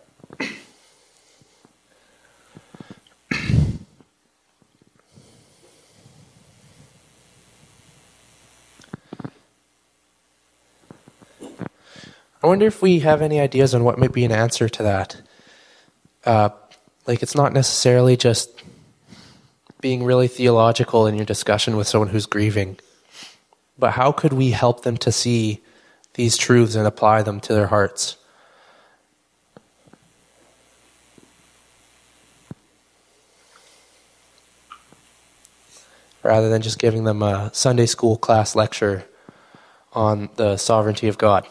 Speaker 1: I wonder if we have any ideas on what might be an answer to that. Uh, like, it's not necessarily just being really theological in your discussion with someone who's grieving, but how could we help them to see these truths and apply them to their hearts? Rather than just giving them a Sunday school class lecture on the sovereignty of God.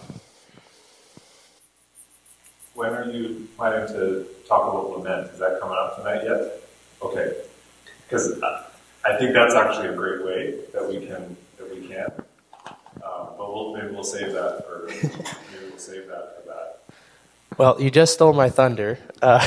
Speaker 2: When are you planning to talk about lament? Is that coming up tonight yet? Okay. Because I think that's actually a great way that we can, that we can. Um, but we'll, maybe we'll save that for, maybe we'll save that for that.
Speaker 1: Well, you just stole my thunder. Uh,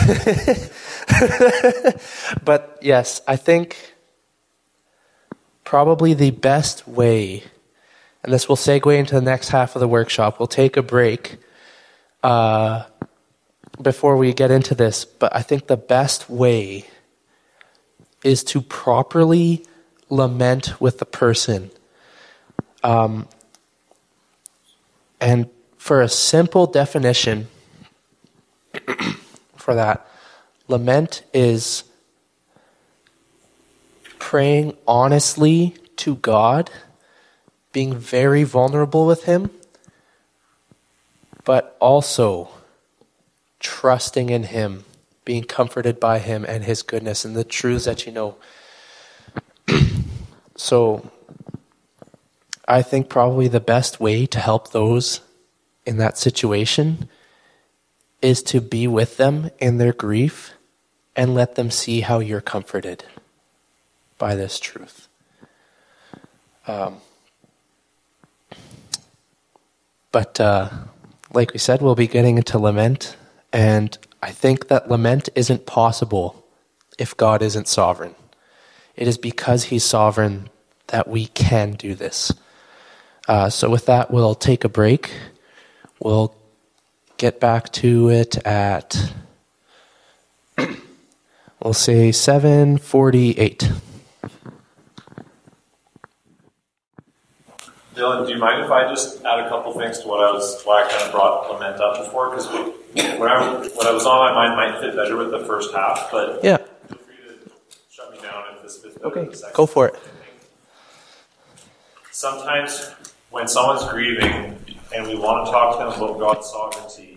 Speaker 1: but yes, I think probably the best way, and this will segue into the next half of the workshop, we'll take a break uh, before we get into this, but I think the best way is to properly lament with the person. Um, and for a simple definition for that, lament is praying honestly to God, being very vulnerable with him, but also trusting in him, being comforted by him and his goodness and the truths that you know. So I think probably the best way to help those in that situation is to be with them in their grief and let them see how you're comforted by this truth. Um, but uh, like we said, we'll be getting into lament, and I think that lament isn't possible if God isn't sovereign. It is because he's sovereign that we can do this. Uh, so with that, we'll take a break. We'll get back to it at, we'll say seven forty-eight.
Speaker 2: Dylan, do you mind if I just add a couple things to what I was, why I kind of brought lament up before? Because what I, what I was on my mind might fit better with the first half, but
Speaker 1: yeah.
Speaker 2: Feel free to shut me down if this fits better
Speaker 1: Okay,
Speaker 2: with the second.
Speaker 1: Go for it.
Speaker 2: Sometimes when someone's grieving and we want to talk to them about God's sovereignty,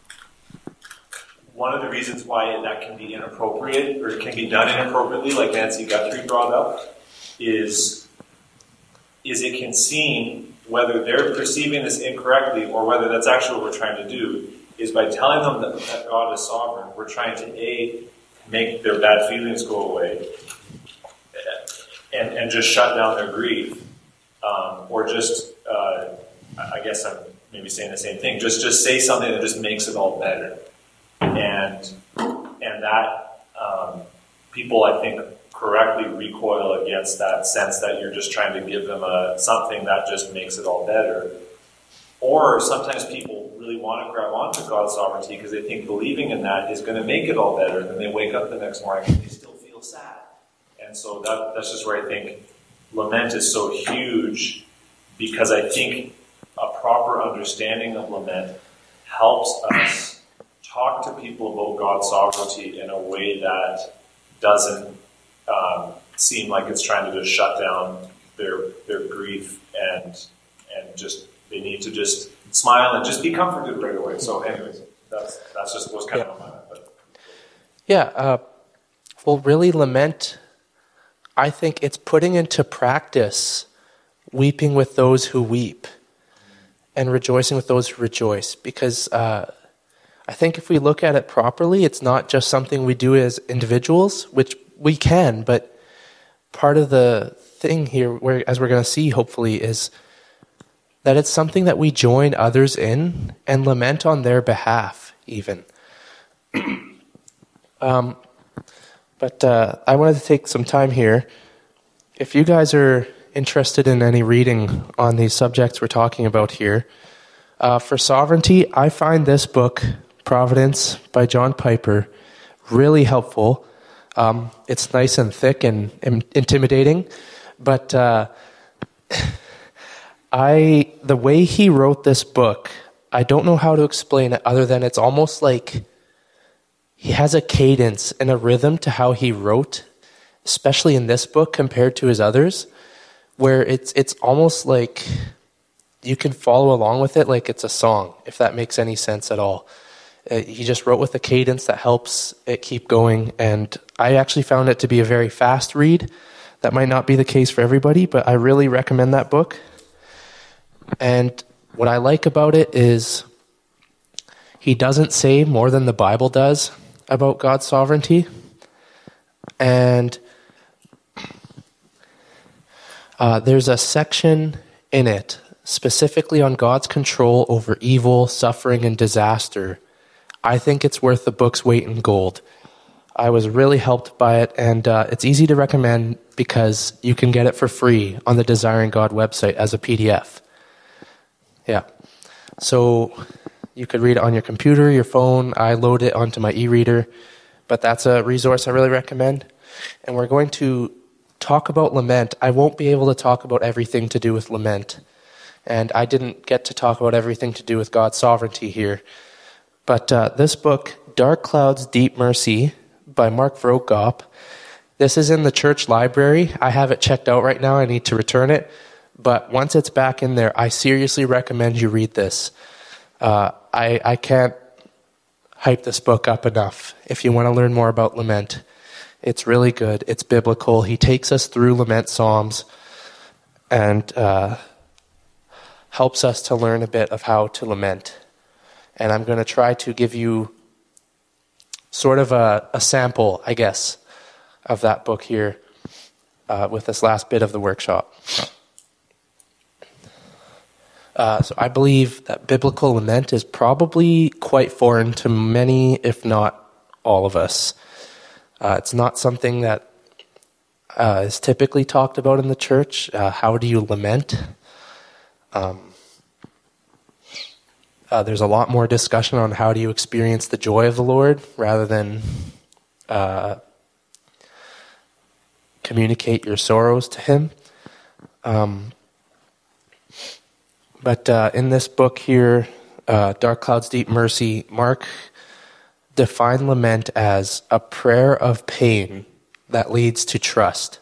Speaker 2: one of the reasons why that can be inappropriate, or it can be done inappropriately, like Nancy Guthrie brought up, is, is it can seem, whether they're perceiving this incorrectly or whether that's actually what we're trying to do, is by telling them that, that God is sovereign, we're trying to, A, make their bad feelings go away, and, and just shut down their grief. Um, or just, uh, I guess I'm maybe saying the same thing, just just say something that just makes it all better. And and that, um, people, I think, correctly recoil against that sense that you're just trying to give them a, something that just makes it all better. Or sometimes people really want to grab onto God's sovereignty because they think believing in that is going to make it all better, and then they wake up the next morning and they still feel sad. And so that that's just where I think lament is so huge, because I think a proper understanding of lament helps us talk to people about God's sovereignty in a way that doesn't um, seem like it's trying to just shut down their their grief, and and just they need to just smile and just be comforted right away. So anyways, that's that's just what's kind yeah. of on my mind. But.
Speaker 1: Yeah, uh, well, really lament, I think it's putting into practice weeping with those who weep and rejoicing with those who rejoice. Because uh, I think if we look at it properly, it's not just something we do as individuals, which we can, but part of the thing here, where, as we're going to see hopefully, is that it's something that we join others in and lament on their behalf even. um But uh, I wanted to take some time here. If you guys are interested in any reading on these subjects we're talking about here, uh, for sovereignty, I find this book, Providence by John Piper, really helpful. Um, it's nice and thick and, and intimidating, but uh, I the way he wrote this book, I don't know how to explain it other than it's almost like he has a cadence and a rhythm to how he wrote, especially in this book compared to his others, where it's it's almost like you can follow along with it like it's a song, if that makes any sense at all. Uh, he just wrote with a cadence that helps it keep going, and I actually found it to be a very fast read. That might not be the case for everybody, but I really recommend that book. And what I like about it is he doesn't say more than the Bible does about God's sovereignty. And uh, there's a section in it specifically on God's control over evil, suffering, and disaster. I think it's worth the book's weight in gold. I was really helped by it, and uh, it's easy to recommend because you can get it for free on the Desiring God website as a P D F. Yeah. So you could read it on your computer, your phone. I load it onto my e-reader, but that's a resource I really recommend. And we're going to talk about lament. I won't be able to talk about everything to do with lament, and I didn't get to talk about everything to do with God's sovereignty here. But uh, this book, Dark Clouds, Deep Mercy, by Mark Vroegop, This is in the church library. I have it checked out right now. I need to return it. But once it's back in there, I seriously recommend you read this. Uh, I, I can't hype this book up enough. If you want to learn more about lament, it's really good. It's biblical. He takes us through lament psalms and uh, helps us to learn a bit of how to lament. And I'm going to try to give you sort of a, a sample, I guess, of that book here uh, with this last bit of the workshop. Uh, so I believe that biblical lament is probably quite foreign to many, if not all of us. Uh, it's not something that uh, is typically talked about in the church. Uh, how do you lament? Um, uh, there's a lot more discussion on how do you experience the joy of the Lord rather than uh, communicate your sorrows to Him. Um, But uh, in this book here, uh, Dark Clouds, Deep Mercy, Mark defined lament as a prayer of pain that leads to trust.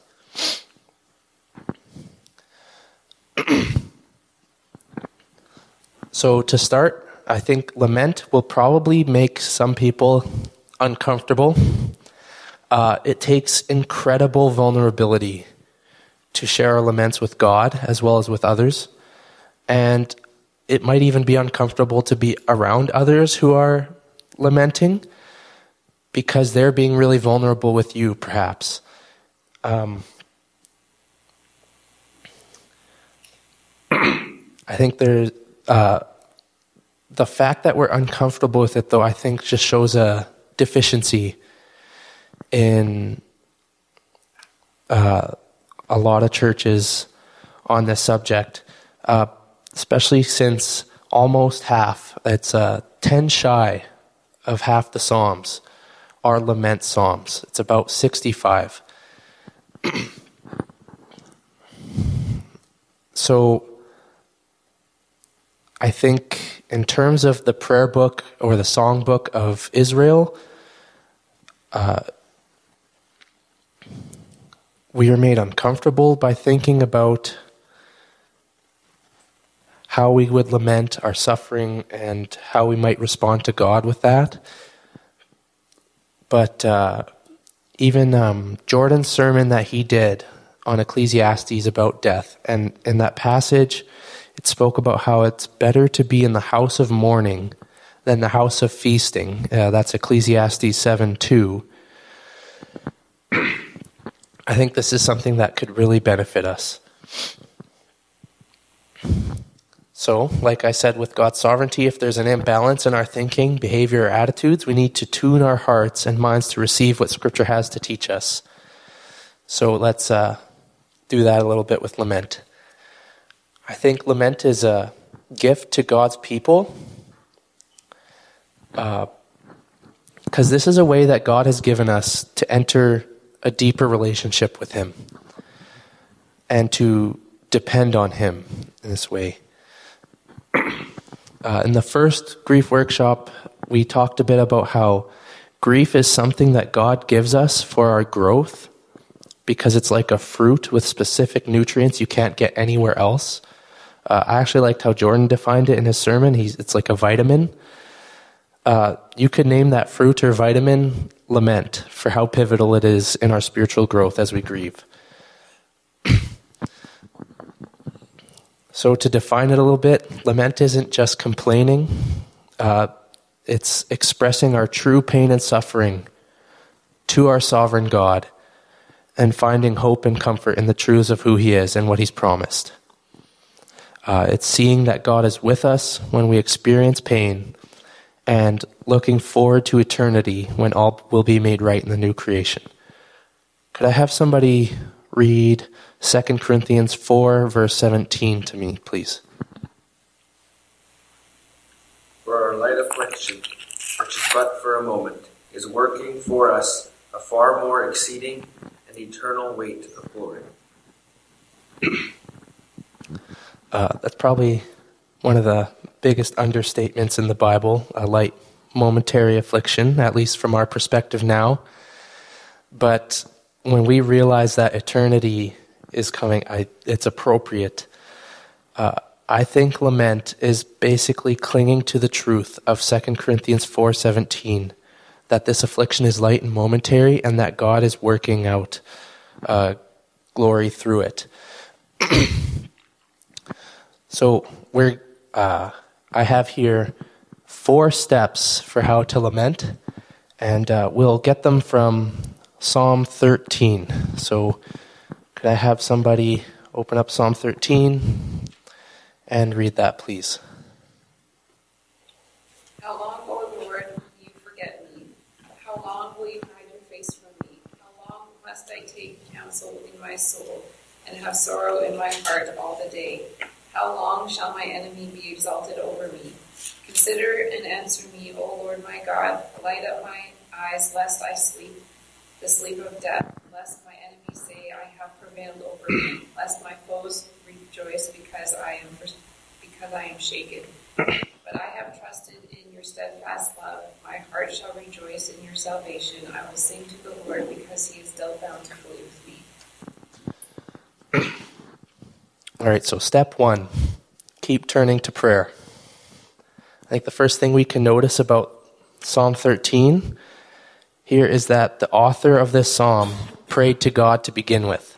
Speaker 1: So to start, I think lament will probably make some people uncomfortable. Uh, it takes incredible vulnerability to share our laments with God as well as with others. And it might even be uncomfortable to be around others who are lamenting because they're being really vulnerable with you, perhaps. Um, I think there's uh, the fact that we're uncomfortable with it, though, I think just shows a deficiency in uh, a lot of churches on this subject. Uh, Especially since almost half, it's uh, ten shy of half the psalms are lament psalms. It's about sixty-five. So I think in terms of the prayer book or the song book of Israel, uh, we are made uncomfortable by thinking about how we would lament our suffering and how we might respond to God with that. But uh, even um, Jordan's sermon that he did on Ecclesiastes about death, and in that passage, it spoke about how it's better to be in the house of mourning than the house of feasting. Uh, that's Ecclesiastes seven two. I think this is something that could really benefit us. So, like I said, with God's sovereignty, if there's an imbalance in our thinking, behavior, or attitudes, we need to tune our hearts and minds to receive what Scripture has to teach us. So let's uh, do that a little bit with lament. I think lament is a gift to God's people because uh, this is a way that God has given us to enter a deeper relationship with Him and to depend on Him in this way. Uh, in the first grief workshop, we talked a bit about how grief is something that God gives us for our growth because it's like a fruit with specific nutrients you can't get anywhere else. Uh, I actually liked how Jordan defined it in his sermon. He's, it's like a vitamin. Uh, you could name that fruit or vitamin lament for how pivotal it is in our spiritual growth as we grieve. So to define it a little bit, lament isn't just complaining. Uh, it's expressing our true pain and suffering to our sovereign God and finding hope and comfort in the truths of who He is and what He's promised. Uh, it's seeing that God is with us when we experience pain and looking forward to eternity when all will be made right in the new creation. Could I have somebody read Second Corinthians four, verse seventeen to me, please?
Speaker 5: For our light affliction, which is but for a moment, is working for us a far more exceeding and eternal weight of glory.
Speaker 1: Uh, that's probably one of the biggest understatements in the Bible, a light momentary affliction, at least from our perspective now. But when we realize that eternity is coming, I, it's appropriate. Uh, I think lament is basically clinging to the truth of Second Corinthians four seventeen, that this affliction is light and momentary, and that God is working out uh, glory through it. So we're, uh, I have here four steps for how to lament, and uh, we'll get them from Psalm thirteen. So could I have somebody open up Psalm thirteen and read that, please?
Speaker 4: How long, O Lord, will you forget me? How long will you hide your face from me? How long must I take counsel in my soul and have sorrow in my heart all the day? How long shall my enemy be exalted over me? Consider and answer me, O Lord my God. Light up my eyes, lest I sleep the sleep of death, lest my enemies say I have prevailed over me, lest my foes rejoice because I am because I am shaken. But I have trusted in your steadfast love. My heart shall rejoice in your salvation. I will sing to the Lord because he has dealt bountifully with me.
Speaker 1: All right, so step one, keep turning to prayer. I think the first thing we can notice about Psalm thirteen here is that the author of this psalm prayed to God to begin with.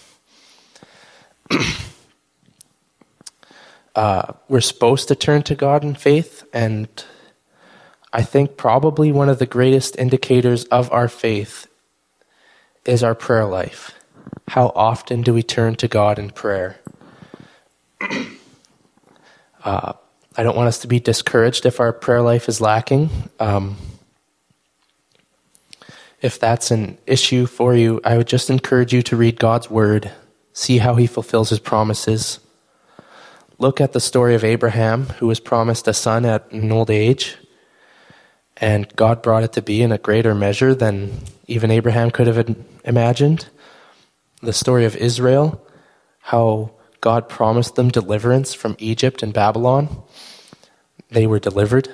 Speaker 1: uh, we're supposed to turn to God in faith, and I think probably one of the greatest indicators of our faith is our prayer life. How often do we turn to God in prayer? Uh, I don't want us to be discouraged if our prayer life is lacking. Um, if that's an issue for you, I would just encourage you to read God's word, see how he fulfills his promises. Look at the story of Abraham, who was promised a son at an old age, and God brought it to be in a greater measure than even Abraham could have imagined. The story of Israel, how God promised them deliverance from Egypt and Babylon. They were delivered.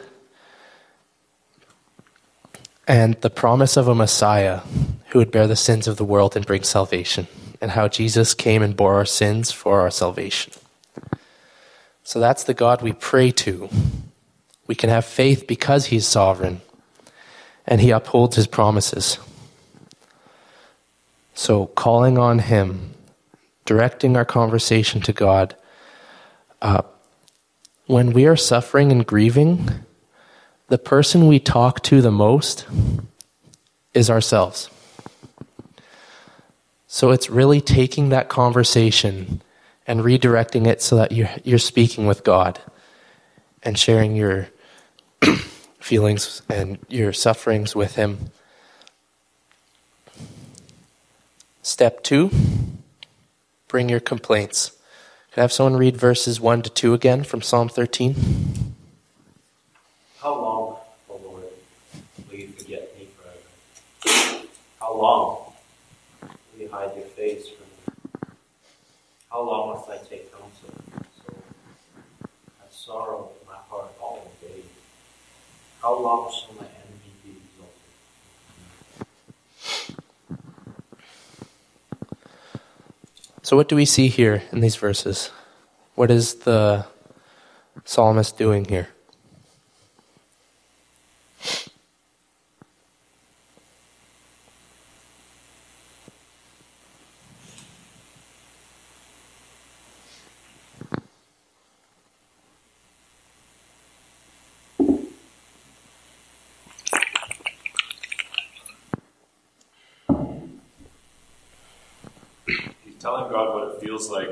Speaker 1: And the promise of a Messiah who would bear the sins of the world and bring salvation, and how Jesus came and bore our sins for our salvation. So that's the God we pray to. We can have faith because he's sovereign, and he upholds his promises. So calling on him, directing our conversation to God. Uh, when we are suffering and grieving, the person we talk to the most is ourselves. So it's really taking that conversation and redirecting it so that you're, you're speaking with God and sharing your feelings and your sufferings with him. Step two, bring your complaints. Could I have someone read verses one to two again from Psalm thirteen?
Speaker 3: How long, O Lord, will you forget me forever? How long will you hide your face from me? How long must I take counsel in my soul? I sorrow in my heart all the day. How long shall my enemy be exalted?
Speaker 1: So what do we see here in these verses? What is the psalmist doing here?
Speaker 2: Telling God what it feels like,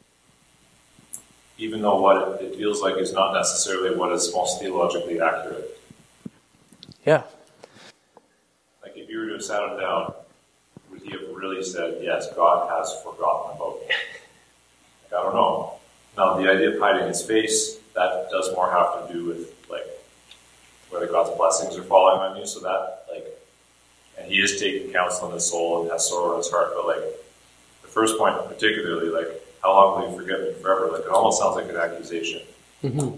Speaker 2: even though what it, it feels like is not necessarily what is most theologically accurate.
Speaker 1: Yeah.
Speaker 2: Like if you were to have sat him down, would he have really said, yes, God has forgotten about me? Like, I don't know. Now, the idea of hiding his face, that does more have to do with, like, whether God's blessings are falling on you, so that, like, and he is taking counsel in his soul and has sorrow in his heart, but, like, the first point particularly, like, how long will you forget me forever? Like, it almost sounds like an accusation.
Speaker 1: Mm-hmm.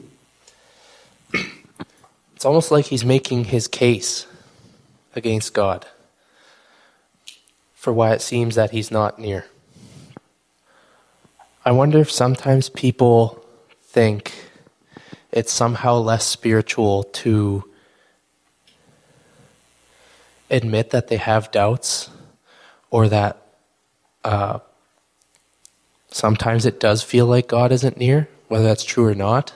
Speaker 1: It's almost like he's making his case against God. for why it seems that he's not near. I wonder if sometimes people think it's somehow less spiritual to admit that they have doubts, or that uh, sometimes it does feel like God isn't near, whether that's true or not.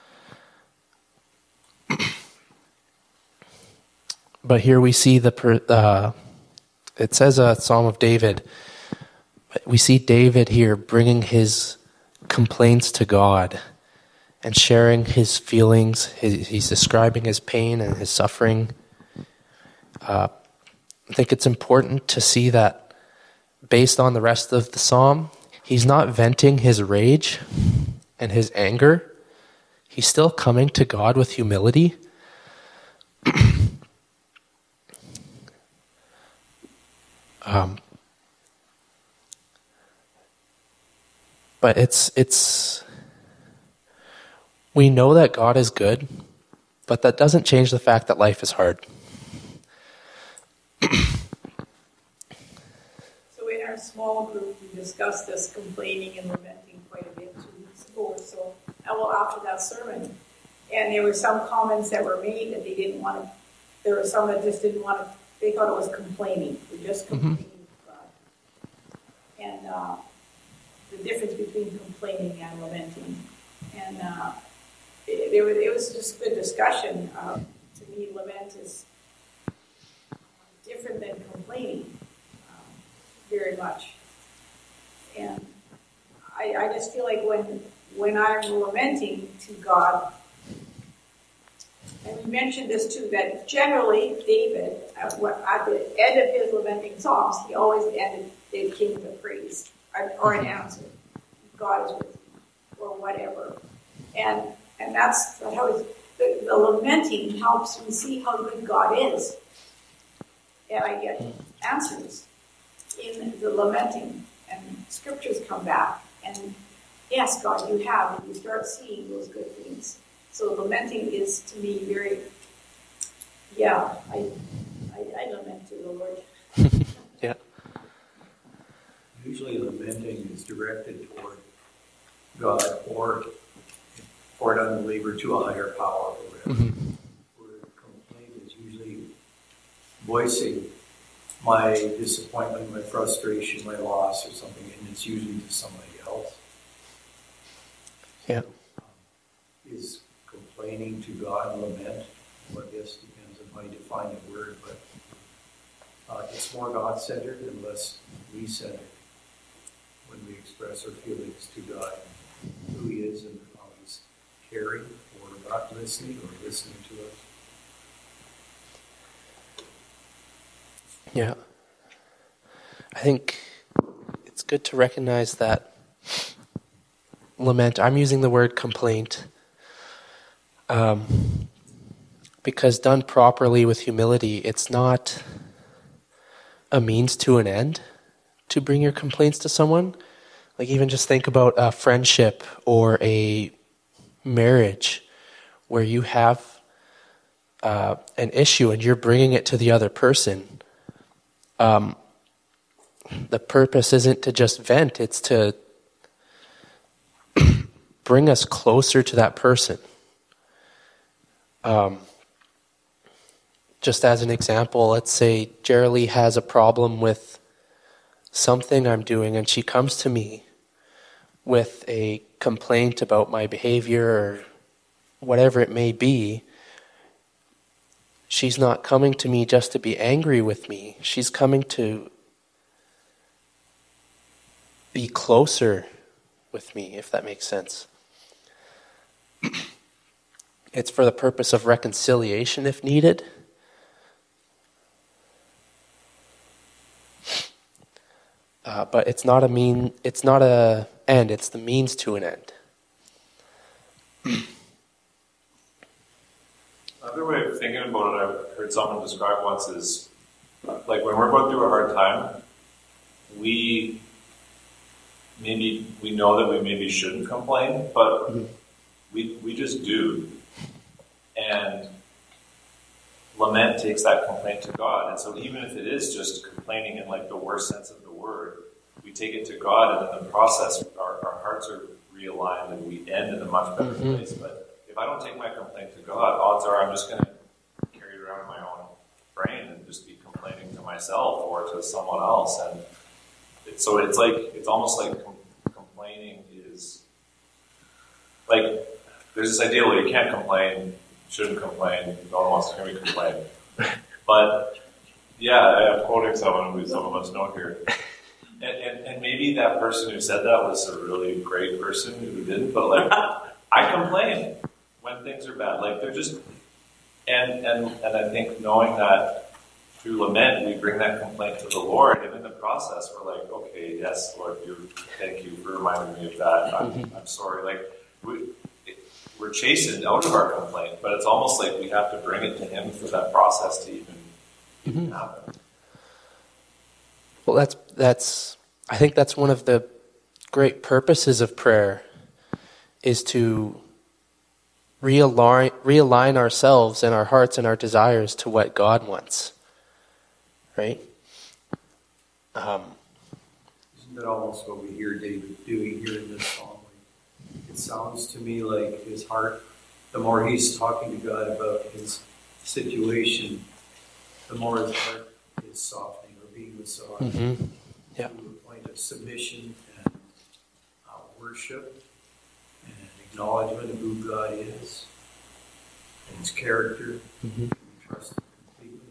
Speaker 1: But here we see the, per, uh, it says a Psalm of David. We see David here bringing his complaints to God and sharing his feelings. His, he's describing his pain and his suffering. Uh, I think it's important to see that based on the rest of the psalm, he's not venting his rage and his anger. He's still coming to God with humility. um, but it's it's we know that God is good, but that doesn't change the fact that life is hard.
Speaker 9: So in our small group, we discussed this complaining and lamenting quite a bit two weeks ago or so, and well, after that sermon. And there were some comments that were made that they didn't want to, there were some that just didn't want to, they thought it was complaining. We're just complaining mm-hmm. with God. And uh, the difference between complaining and lamenting. And uh, it, it, was, it was just a good discussion. Uh, to me, lament is different than complaining, um, very much. And I, I just feel like when when I'm lamenting to God, and we mentioned this too, that generally David, at, what, at the end of his lamenting psalms, he always ended the king with a praise or, or an answer. God is with me, or whatever. And and that's how it's, the, the lamenting helps me see how good God is. And I get answers in the lamenting, and scriptures come back. And yes, God, you have, and you start seeing those good things. So lamenting is, to me, very, yeah, I, I, I lament to the Lord.
Speaker 1: Yeah.
Speaker 10: Usually lamenting is directed toward God or toward unbeliever to a higher power. Or whatever. Mm-hmm. Where complaint is usually voicing my disappointment, my frustration, my loss or something, and it's usually to somebody else.
Speaker 1: Yeah.
Speaker 10: Um, is complaining to God lament? Well, I guess it depends on how you define the word, but uh, it's more God-centered and less we-centered when we express our feelings to God, who He is and how He's caring or not listening or listening to us.
Speaker 1: Yeah. I think it's good to recognize that lament, I'm using the word complaint, um, because done properly with humility, it's not a means to an end to bring your complaints to someone. Like even just think about a friendship or a marriage where you have uh, an issue and you're bringing it to the other person. Um, the purpose isn't to just vent, it's to bring us closer to that person. Um, just as an example, let's say Jerilee has a problem with something I'm doing and she comes to me with a complaint about my behavior or whatever it may be. She's not coming to me just to be angry with me. She's coming to be closer with me, if that makes sense. It's for the purpose of reconciliation if needed. Uh, but it's not a mean, it's not a end, it's the means to an end.
Speaker 2: Another way of thinking about it, I've heard someone describe once is, like when we're going through a hard time, we maybe, we know that we maybe shouldn't complain, but mm-hmm. we we just do. And lament takes that complaint to God. And so even if it is just complaining in like the worst sense of the word, we take it to God, and in the process, our, our hearts are realigned and we end in a much better
Speaker 1: Mm-hmm.
Speaker 2: place. But if I don't take my complaint to God, odds are I'm just going to carry it around in my own brain and just be complaining to myself or to someone else. And it, so it's like, it's almost like com- complaining is, like, there's this idea where you can't complain, shouldn't complain, no one wants to hear me complain. But, yeah, I'm quoting someone who some of us know here. And, and, and maybe that person who said that was a really great person who didn't, but like, I complain when things are bad. Like, they're just, and, and, and I think knowing that through lament, we bring that complaint to the Lord, and in the process, we're like, okay, yes, Lord, you, thank you for reminding me of that. I'm, I'm sorry. Like, we, it, we're chastened out of our complaint, but it's almost like we have to bring it to Him for that process to even, even
Speaker 1: Mm-hmm.
Speaker 2: happen.
Speaker 1: Well, that's, that's, I think that's one of the great purposes of prayer, is to realign, realign ourselves and our hearts and our desires to what God wants. Right? Um,
Speaker 10: Isn't that almost what we hear David doing here in this psalm? It sounds to me like his heart, the more he's talking to God about his situation, the more his heart is softening or being massaged
Speaker 1: mm-hmm. Yeah.
Speaker 10: to a point of submission and uh, worship and acknowledgement of who God is and His character.
Speaker 1: Mm-hmm.
Speaker 10: And trust Him completely.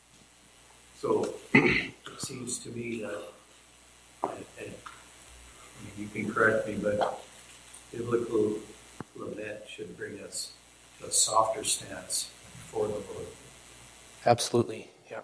Speaker 10: So it seems to me that, and, and I mean, you can correct me, but biblical lament should bring us to a softer stance before the Lord.
Speaker 1: Absolutely. Yeah.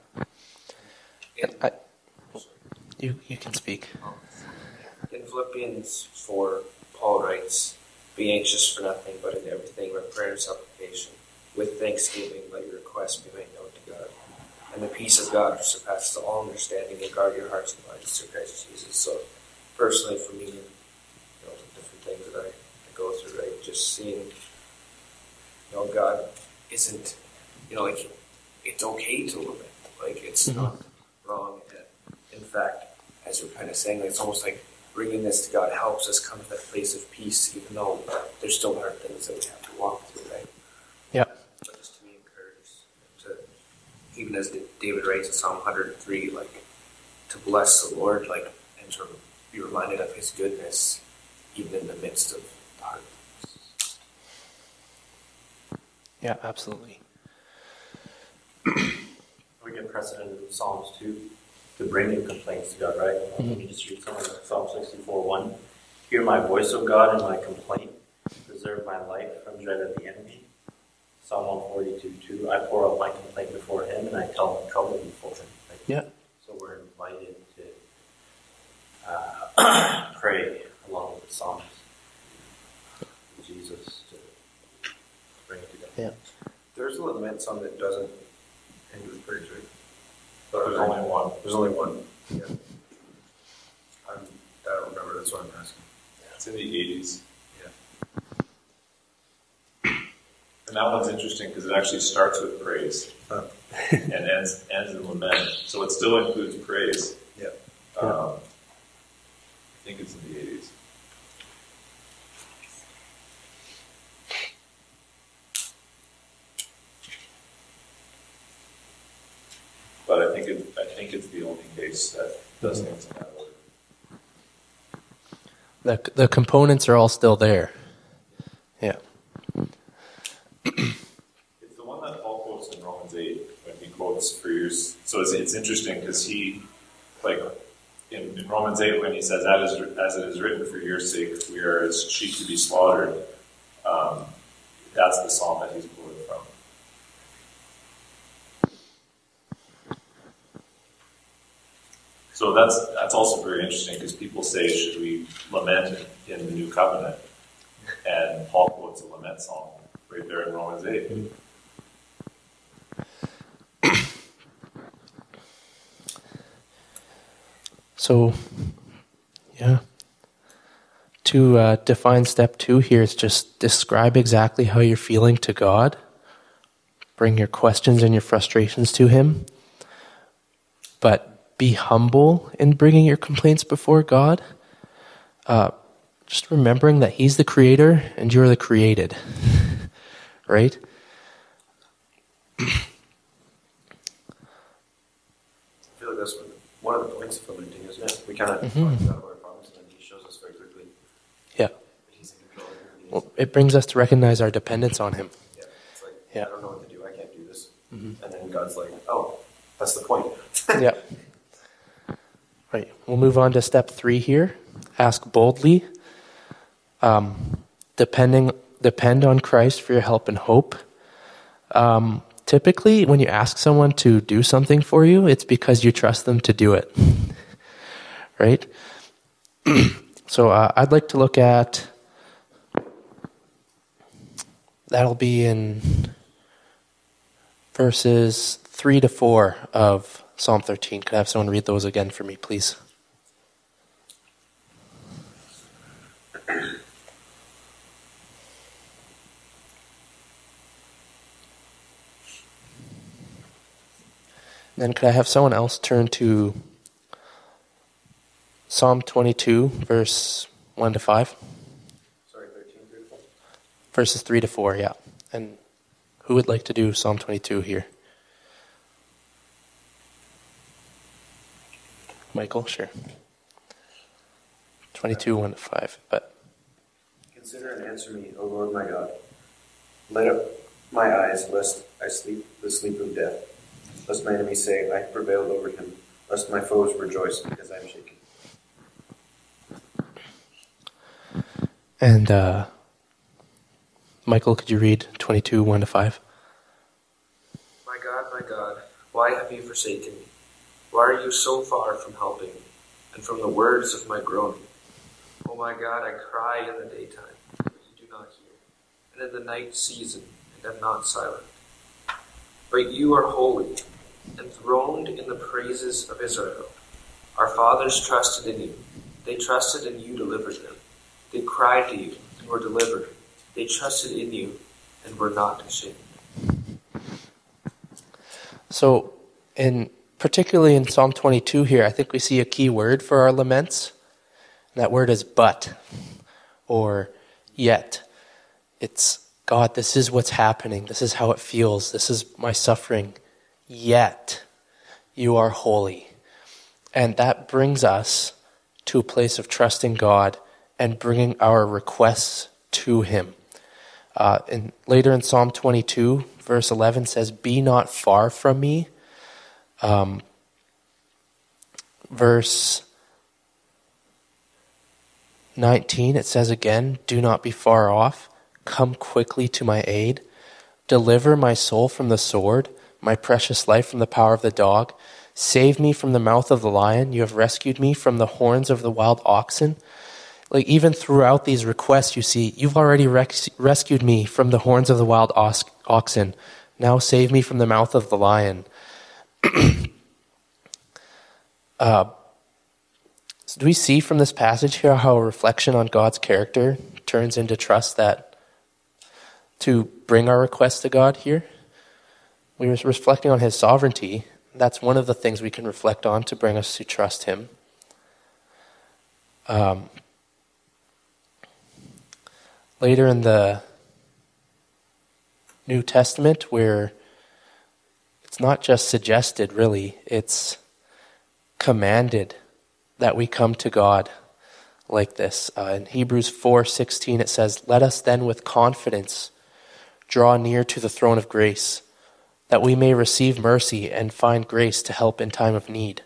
Speaker 1: I, you you can speak.
Speaker 7: In Philippians four, Paul writes, "Be anxious for nothing, but in everything by prayer and supplication, with thanksgiving, let your requests be made known to God. And the peace of God, which surpasses all understanding, will guard your hearts and minds through Christ Jesus." So, personally, for me, you know, the different things that I, I go through, right, just seeing, you know, God isn't, you know, like, it's okay to lament. Like, it's
Speaker 1: Mm-hmm.
Speaker 7: not wrong. And in fact, as we're kind of saying, like, it's almost like bringing this to God helps us come to that place of peace, even though there's still hard things that we have to walk through, right?
Speaker 1: Yeah.
Speaker 7: But just to be encouraged, to, even as David writes in Psalm one hundred three, like, to bless the Lord, like, and to be reminded of His goodness, even in the midst of hard things.
Speaker 1: Yeah, absolutely.
Speaker 3: We get precedent in Psalms too, to bring your complaints to God, right?
Speaker 1: Mm-hmm.
Speaker 3: Let me just read something like Psalm sixty-four one. "Hear my voice, O God, and my complaint. Preserve my life from dread of the enemy." Psalm one forty-two two. "I pour out my complaint before Him, and I tell my trouble before Him." Right?
Speaker 1: Yeah.
Speaker 3: So we're invited to uh, pray along with the Psalms. Jesus to bring it together.
Speaker 1: Yeah.
Speaker 5: There's a lament song that doesn't end with praise, right?
Speaker 2: But there's only one.
Speaker 5: There's only one. Yeah. I'm, I don't remember. That's what I'm asking.
Speaker 2: It's in the eighties.
Speaker 5: Yeah.
Speaker 2: And that one's interesting because it actually starts with praise
Speaker 5: Huh.
Speaker 2: and ends ends in lament. So it still includes praise.
Speaker 5: Yeah.
Speaker 2: Um, I think it's in the eighties. But I think it, I think it's the only case that does things in that order.
Speaker 1: The the components are all still there. Yeah.
Speaker 2: It's the one that Paul quotes in Romans eight when he quotes for years. So it's, it's interesting because he, like, in, in Romans eight when he says, as, as it is written, for your sake, we are as sheep to be slaughtered, um, that's the psalm that he's quoted from. So that's that's also very interesting because people say, should we lament in, in the new covenant? And Paul quotes a lament psalm right there in Romans eight.
Speaker 1: So, yeah. To uh, define step two here is just describe exactly how you're feeling to God. bring your questions and your frustrations to him, but be humble in bringing your complaints before God. Uh, just remembering that he's the creator and you're the created, right?
Speaker 5: I feel like that's one of the points of lamenting, isn't it? We kind of
Speaker 1: Mm-hmm.
Speaker 5: talk about our problems and then he shows us very quickly.
Speaker 1: Yeah.
Speaker 5: He's in control. He's,
Speaker 1: Well, it brings us to recognize our dependence on him.
Speaker 5: yeah, it's like,
Speaker 1: Yeah.
Speaker 5: I don't know what to do. I can't do this.
Speaker 1: Mm-hmm.
Speaker 5: And then God's like, oh, that's the point.
Speaker 1: Yeah. Right. We'll move on to step three here. Ask boldly. Um, depending, depend on Christ for your help and hope. Um, typically, when you ask someone to do something for you, it's because you trust them to do it. Right? So uh, I'd like to look at, that'll be in verses three to four of Psalm thirteen. Could I have someone read those again for me, please? Then could I have someone else turn to Psalm twenty-two, verse one to five?
Speaker 5: Sorry, thirteen through four.
Speaker 1: Verses three to four, yeah. And who would like to do Psalm twenty-two here? Michael, sure. twenty-two, one to five. But
Speaker 5: Consider and answer me, O Lord my God. Light up my eyes, lest I sleep the sleep of death. Lest my enemies say, I have prevailed over him. Lest my foes rejoice because I am shaken.
Speaker 1: And uh, Michael, could you read twenty-two, one to five?
Speaker 7: My God, my God, why have you forsaken me? Why are you so far from helping me, and from the words of my groaning? Oh my God, I cry in the daytime, but you do not hear, and in the night season, and am not silent. But you are holy, enthroned in the praises of Israel. Our fathers trusted in you. They trusted and you delivered them. They cried to you and were delivered. They trusted in you and were not ashamed.
Speaker 1: So, in particularly in Psalm twenty-two here, I think we see a key word for our laments. And that word is but, or yet. It's, God, this is what's happening. This is how it feels. This is my suffering. Yet, you are holy. And that brings us to a place of trusting God and bringing our requests to him. Uh, and later in Psalm twenty-two, verse eleven says, be not far from me. Um, verse nineteen, it says again, do not be far off. Come quickly to my aid. Deliver my soul from the sword, my precious life from the power of the dog. Save me from the mouth of the lion. You have rescued me from the horns of the wild oxen. Like even throughout these requests, you see, you've already res- rescued me from the horns of the wild os- oxen. Now save me from the mouth of the lion. uh, so do we see from this passage here how a reflection on God's character turns into trust that to bring our requests to God here? We were reflecting on his sovereignty. That's one of the things we can reflect on to bring us to trust him. Um, later in the New Testament, where it's not just suggested, really, it's commanded that we come to God like this. Uh, in Hebrews four sixteen, it says, let us then with confidence draw near to the throne of grace, that we may receive mercy and find grace to help in time of need.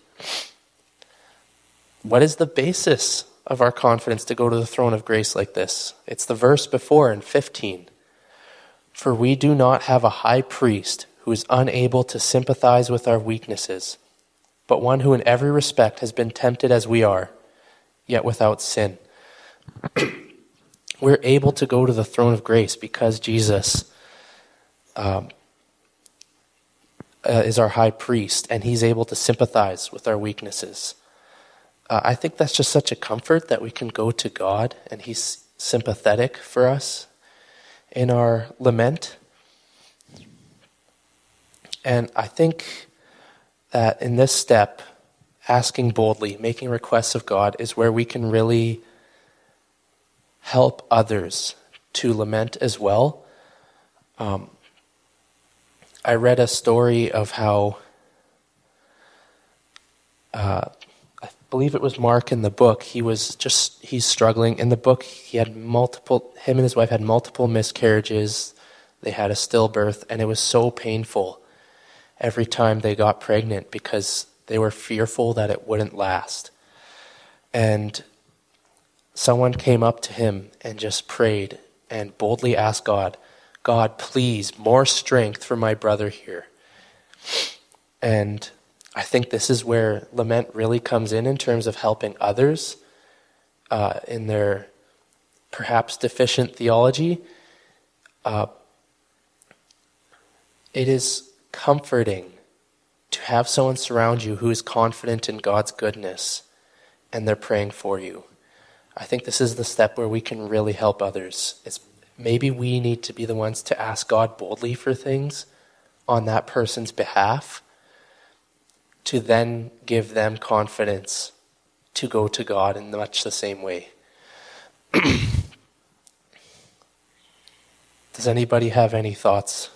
Speaker 1: What is the basis of our confidence to go to the throne of grace like this? It's the verse before in fifteen. For we do not have a high priest who is unable to sympathize with our weaknesses, but one who in every respect has been tempted as we are, yet without sin. We're able to go to the throne of grace because Jesus um, uh, is our high priest, and he's able to sympathize with our weaknesses. Uh, I think that's just such a comfort that we can go to God, and he's sympathetic for us in our lament. And I think that in this step, asking boldly, making requests of God, is where we can really help others to lament as well. Um, I read a story of how, uh, I believe it was Mark in the book, he was just, he's struggling. In the book, he had multiple, him and his wife had multiple miscarriages. They had a stillbirth, and it was so painful every time they got pregnant because they were fearful that it wouldn't last. And someone came up to him and just prayed and boldly asked God, God, please, more strength for my brother here. And I think this is where lament really comes in in terms of helping others uh, in their perhaps deficient theology. Uh, it is comforting to have someone surround you who is confident in God's goodness and they're praying for you. I think this is the step where we can really help others. It's maybe we need to be the ones to ask God boldly for things on that person's behalf to then give them confidence to go to God in much the same way. Does anybody have any thoughts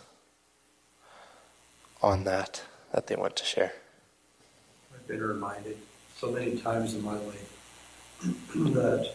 Speaker 1: on that that they want to share?
Speaker 10: I've been reminded so many times in my life that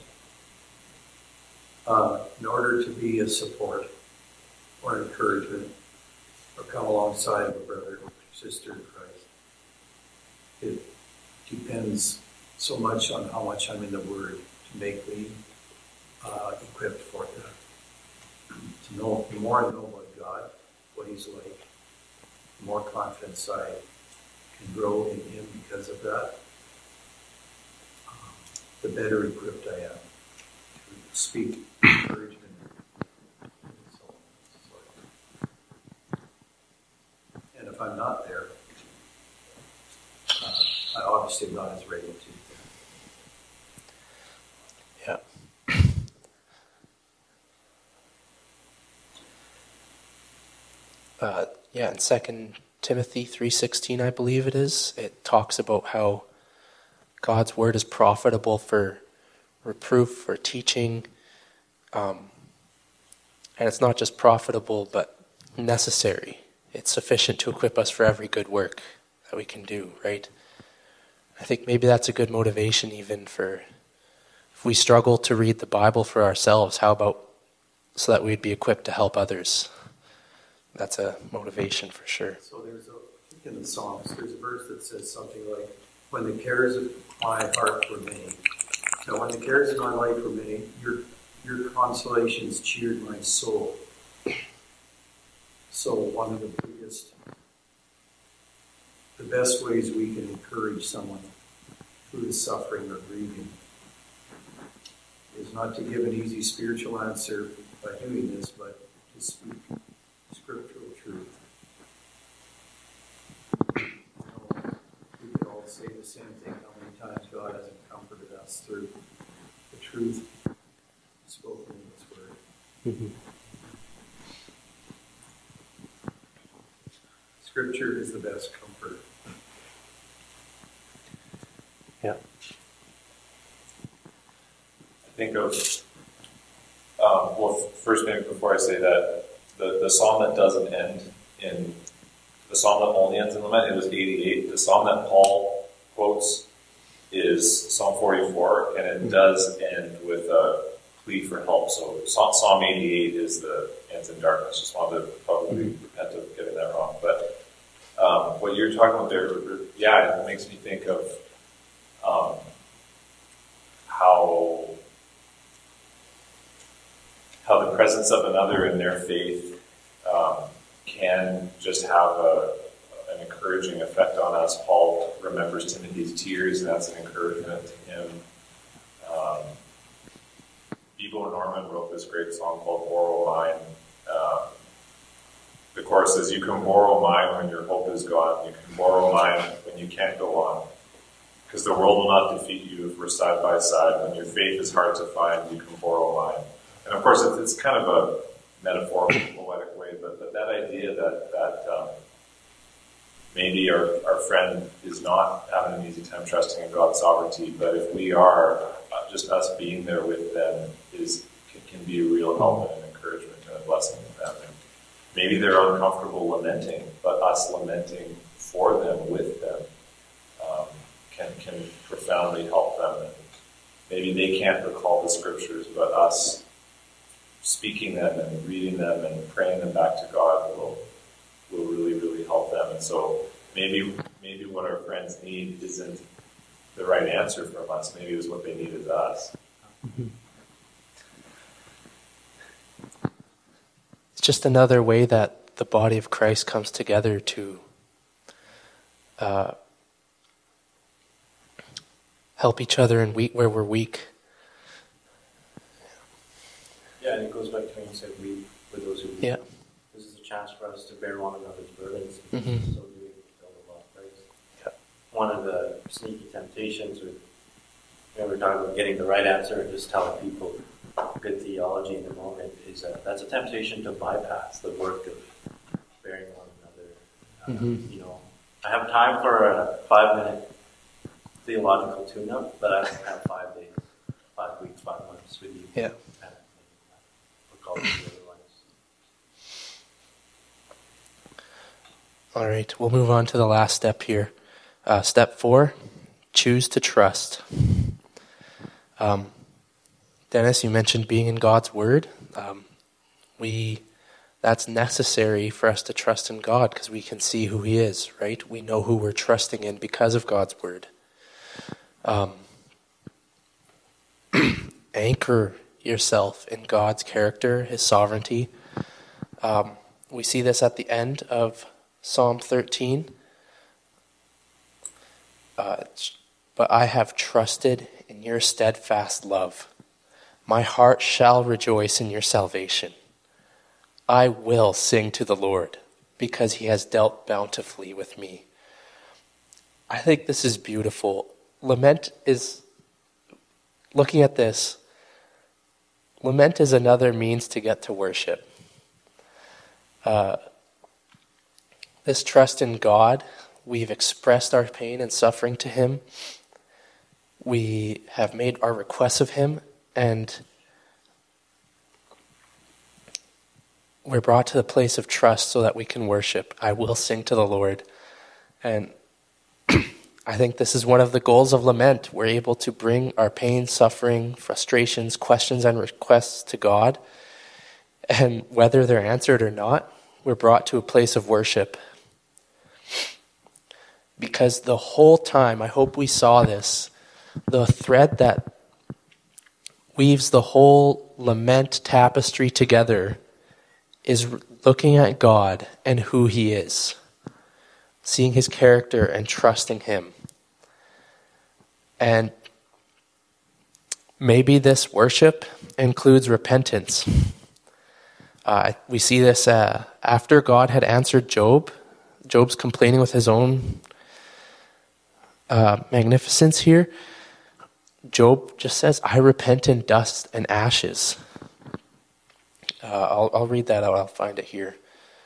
Speaker 10: uh, in order to be a support or encouragement or come alongside of a brother or sister in Christ, it depends so much on how much I'm in the Word to make me uh, equipped for that. To know, the more I know about God, what He's like, the more confidence I can grow in Him because of that, um, the better equipped I am to speak encouragement. And so on. And if I'm not there, uh, I obviously am not as ready to.
Speaker 1: Yeah. Uh, yeah, in Second Timothy three sixteen, I believe it is, it talks about how God's word is profitable for reproof, for teaching, um, and it's not just profitable, but necessary. It's sufficient to equip us for every good work that we can do, right? I think maybe that's a good motivation even for, if we struggle to read the Bible for ourselves, how about so that we'd be equipped to help others? That's a motivation for sure.
Speaker 10: So there's a, I think in the Psalms, there's a verse that says something like, when the cares of my heart were many. Now, when the cares of my life were many, your, your consolations cheered my soul. So one of the biggest, the best ways we can encourage someone who is suffering or grieving is not to give an easy spiritual answer by doing this, but to speak scriptural truth. You know, we could all say the same thing, how many times God hasn't comforted us through the truth spoken in His Word.
Speaker 1: Mm-hmm.
Speaker 10: Scripture is the best comfort.
Speaker 1: Yeah.
Speaker 2: I think of, um, well, first maybe before I say that, the, the psalm that doesn't end in, the psalm that only ends in lament, it was eighty-eight. The psalm that Paul quotes is Psalm forty-four, and it does end with a plea for help. So Psalm eighty-eight is the ends in darkness. Just wanted to probably repent of getting that wrong. But um, what you're talking about there, yeah, it makes me think of um, how how the presence of another in their faith um, can just have a, an encouraging effect on us. Paul remembers Timothy's tears, and that's an encouragement to him. Um, Bebo Norman wrote this great song called Borrow Mine. Um, the chorus says, you can borrow mine when your hope is gone. You can borrow mine when you can't go on. Because the world will not defeat you if we're side by side. When your faith is hard to find, you can borrow mine. And of course, it's, it's kind of a metaphorical, poetic way, but, but that idea that that um, maybe our, our friend is not having an easy time trusting in God's sovereignty, but if we are, uh, just us being there with them is can, can be a real help and an encouragement and a blessing to them. And maybe they're uncomfortable lamenting, but us lamenting for them, with them, um, can can profoundly help them. And maybe they can't recall the scriptures, but us speaking them and reading them and praying them back to God will will really, really help them. And so maybe maybe what our friends need isn't the right answer from us. Maybe it's what they need is us.
Speaker 1: Mm-hmm. It's just another way that the body of Christ comes together to uh, help each other in weak where we're weak.
Speaker 3: Yeah, and it goes back to when you said weep for those who weep.
Speaker 1: Yeah.
Speaker 3: This is a chance for us to bear one another's burdens and
Speaker 1: Mm-hmm.
Speaker 3: so doing fulfill the law of grace.
Speaker 1: Yeah.
Speaker 3: One of the sneaky temptations with, you know, we're talking about getting the right answer and just telling people good theology in the moment is a, that's a temptation to bypass the work of bearing one another. Um,
Speaker 1: Mm-hmm.
Speaker 3: You know, I have time for a five-minute theological tune-up, but I don't have five days, five weeks, five months with you.
Speaker 1: Yeah. All right, we'll move on to the last step here. Uh, step four, choose to trust. Um, Dennis, you mentioned being in God's Word. Um, we that's necessary for us to trust in God because we can see who He is, right? We know who we're trusting in because of God's Word. Um, anchor yourself in God's character, His sovereignty. Um, we see this at the end of Psalm thirteen. Uh, but I have trusted in your steadfast love. My heart shall rejoice in your salvation. I will sing to the Lord because He has dealt bountifully with me. I think this is beautiful. Lament is, looking at this, lament is another means to get to worship. Uh, this trust in God, we've expressed our pain and suffering to Him. We have made our requests of Him, and we're brought to the place of trust so that we can worship. I will sing to the Lord. And I think this is one of the goals of lament. We're able to bring our pain, suffering, frustrations, questions, and requests to God. And whether they're answered or not, we're brought to a place of worship. Because the whole time, I hope we saw this, the thread that weaves the whole lament tapestry together is looking at God and who He is, seeing His character and trusting Him. And maybe this worship includes repentance. Uh, we see this uh, after God had answered Job. Job's complaining with his own uh, magnificence here. Job just says, I repent in dust and ashes. Uh, I'll, I'll read that out. I'll find it here.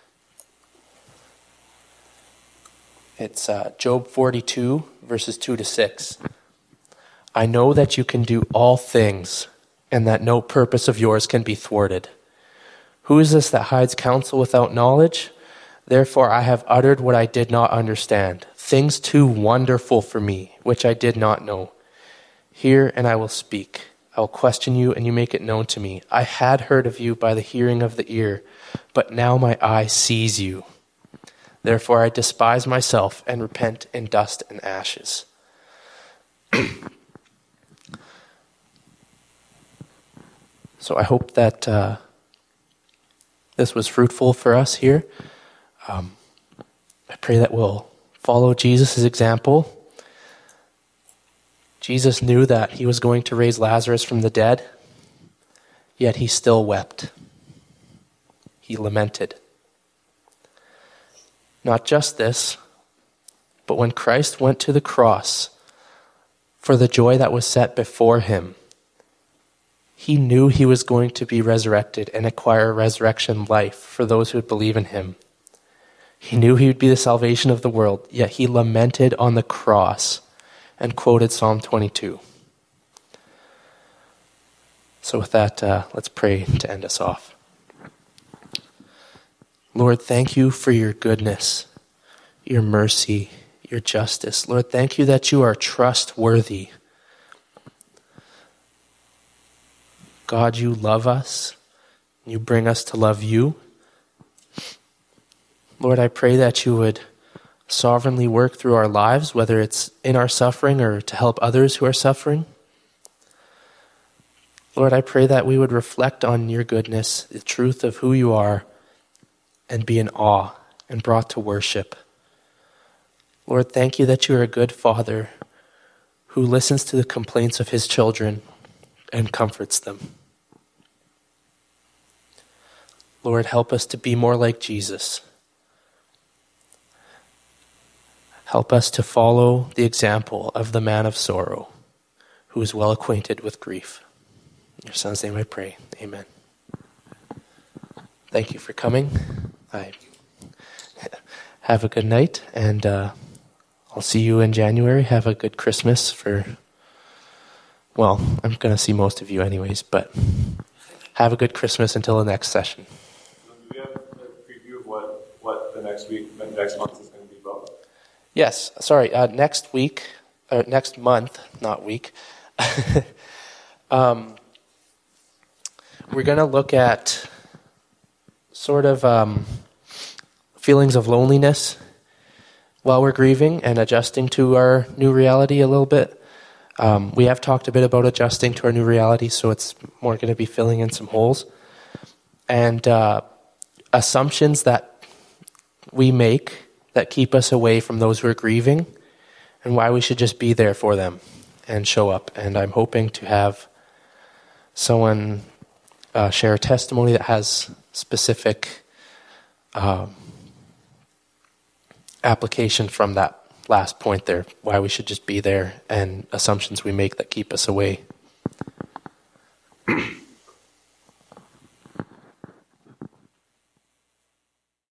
Speaker 1: It's uh, Job forty-two, verses two to six. I know that you can do all things, and that no purpose of yours can be thwarted. Who is this that hides counsel without knowledge? Therefore I have uttered what I did not understand, things too wonderful for me, which I did not know. Hear, and I will speak. I will question you, and you make it known to me. I had heard of you by the hearing of the ear, but now my eye sees you. Therefore I despise myself and repent in dust and ashes. So I hope that uh, this was fruitful for us here. Um, I pray that we'll follow Jesus' example. Jesus knew that He was going to raise Lazarus from the dead, yet He still wept. He lamented. Not just this, but when Christ went to the cross for the joy that was set before Him, He knew He was going to be resurrected and acquire resurrection life for those who would believe in Him. He knew he would be the salvation of the world, yet he lamented on the cross and quoted Psalm twenty-two. So with that, uh, let's pray to end us off. Lord, thank you for your goodness, your mercy, your justice. Lord, thank you that you are trustworthy. God, you love us. You bring us to love you. Lord, I pray that you would sovereignly work through our lives, whether it's in our suffering or to help others who are suffering. Lord, I pray that we would reflect on your goodness, the truth of who you are, and be in awe and brought to worship. Lord, thank you that you are a good Father who listens to the complaints of his children and comforts them. Lord, help us to be more like Jesus. Help us to follow the example of the man of sorrow who is well acquainted with grief. In your Son's name I pray. Amen. Thank you for coming. I have a good night, and uh, I'll see you in January. Have a good Christmas for, well, I'm going to see most of you anyways, but have a good Christmas until the next session.
Speaker 2: Do we have a preview of what, what the next week, next month is going to be about?
Speaker 1: Yes, sorry, uh, next week, or next month, not week, um, we're going to look at sort of um, feelings of loneliness while we're grieving and adjusting to our new reality a little bit. Um, we have talked a bit about adjusting to our new reality, so it's more going to be filling in some holes. And uh, assumptions that we make that keep us away from those who are grieving, and why we should just be there for them and show up. And I'm hoping to have someone uh, share a testimony that has specific um, application from that last point there, why we should just be there, and assumptions we make that keep us away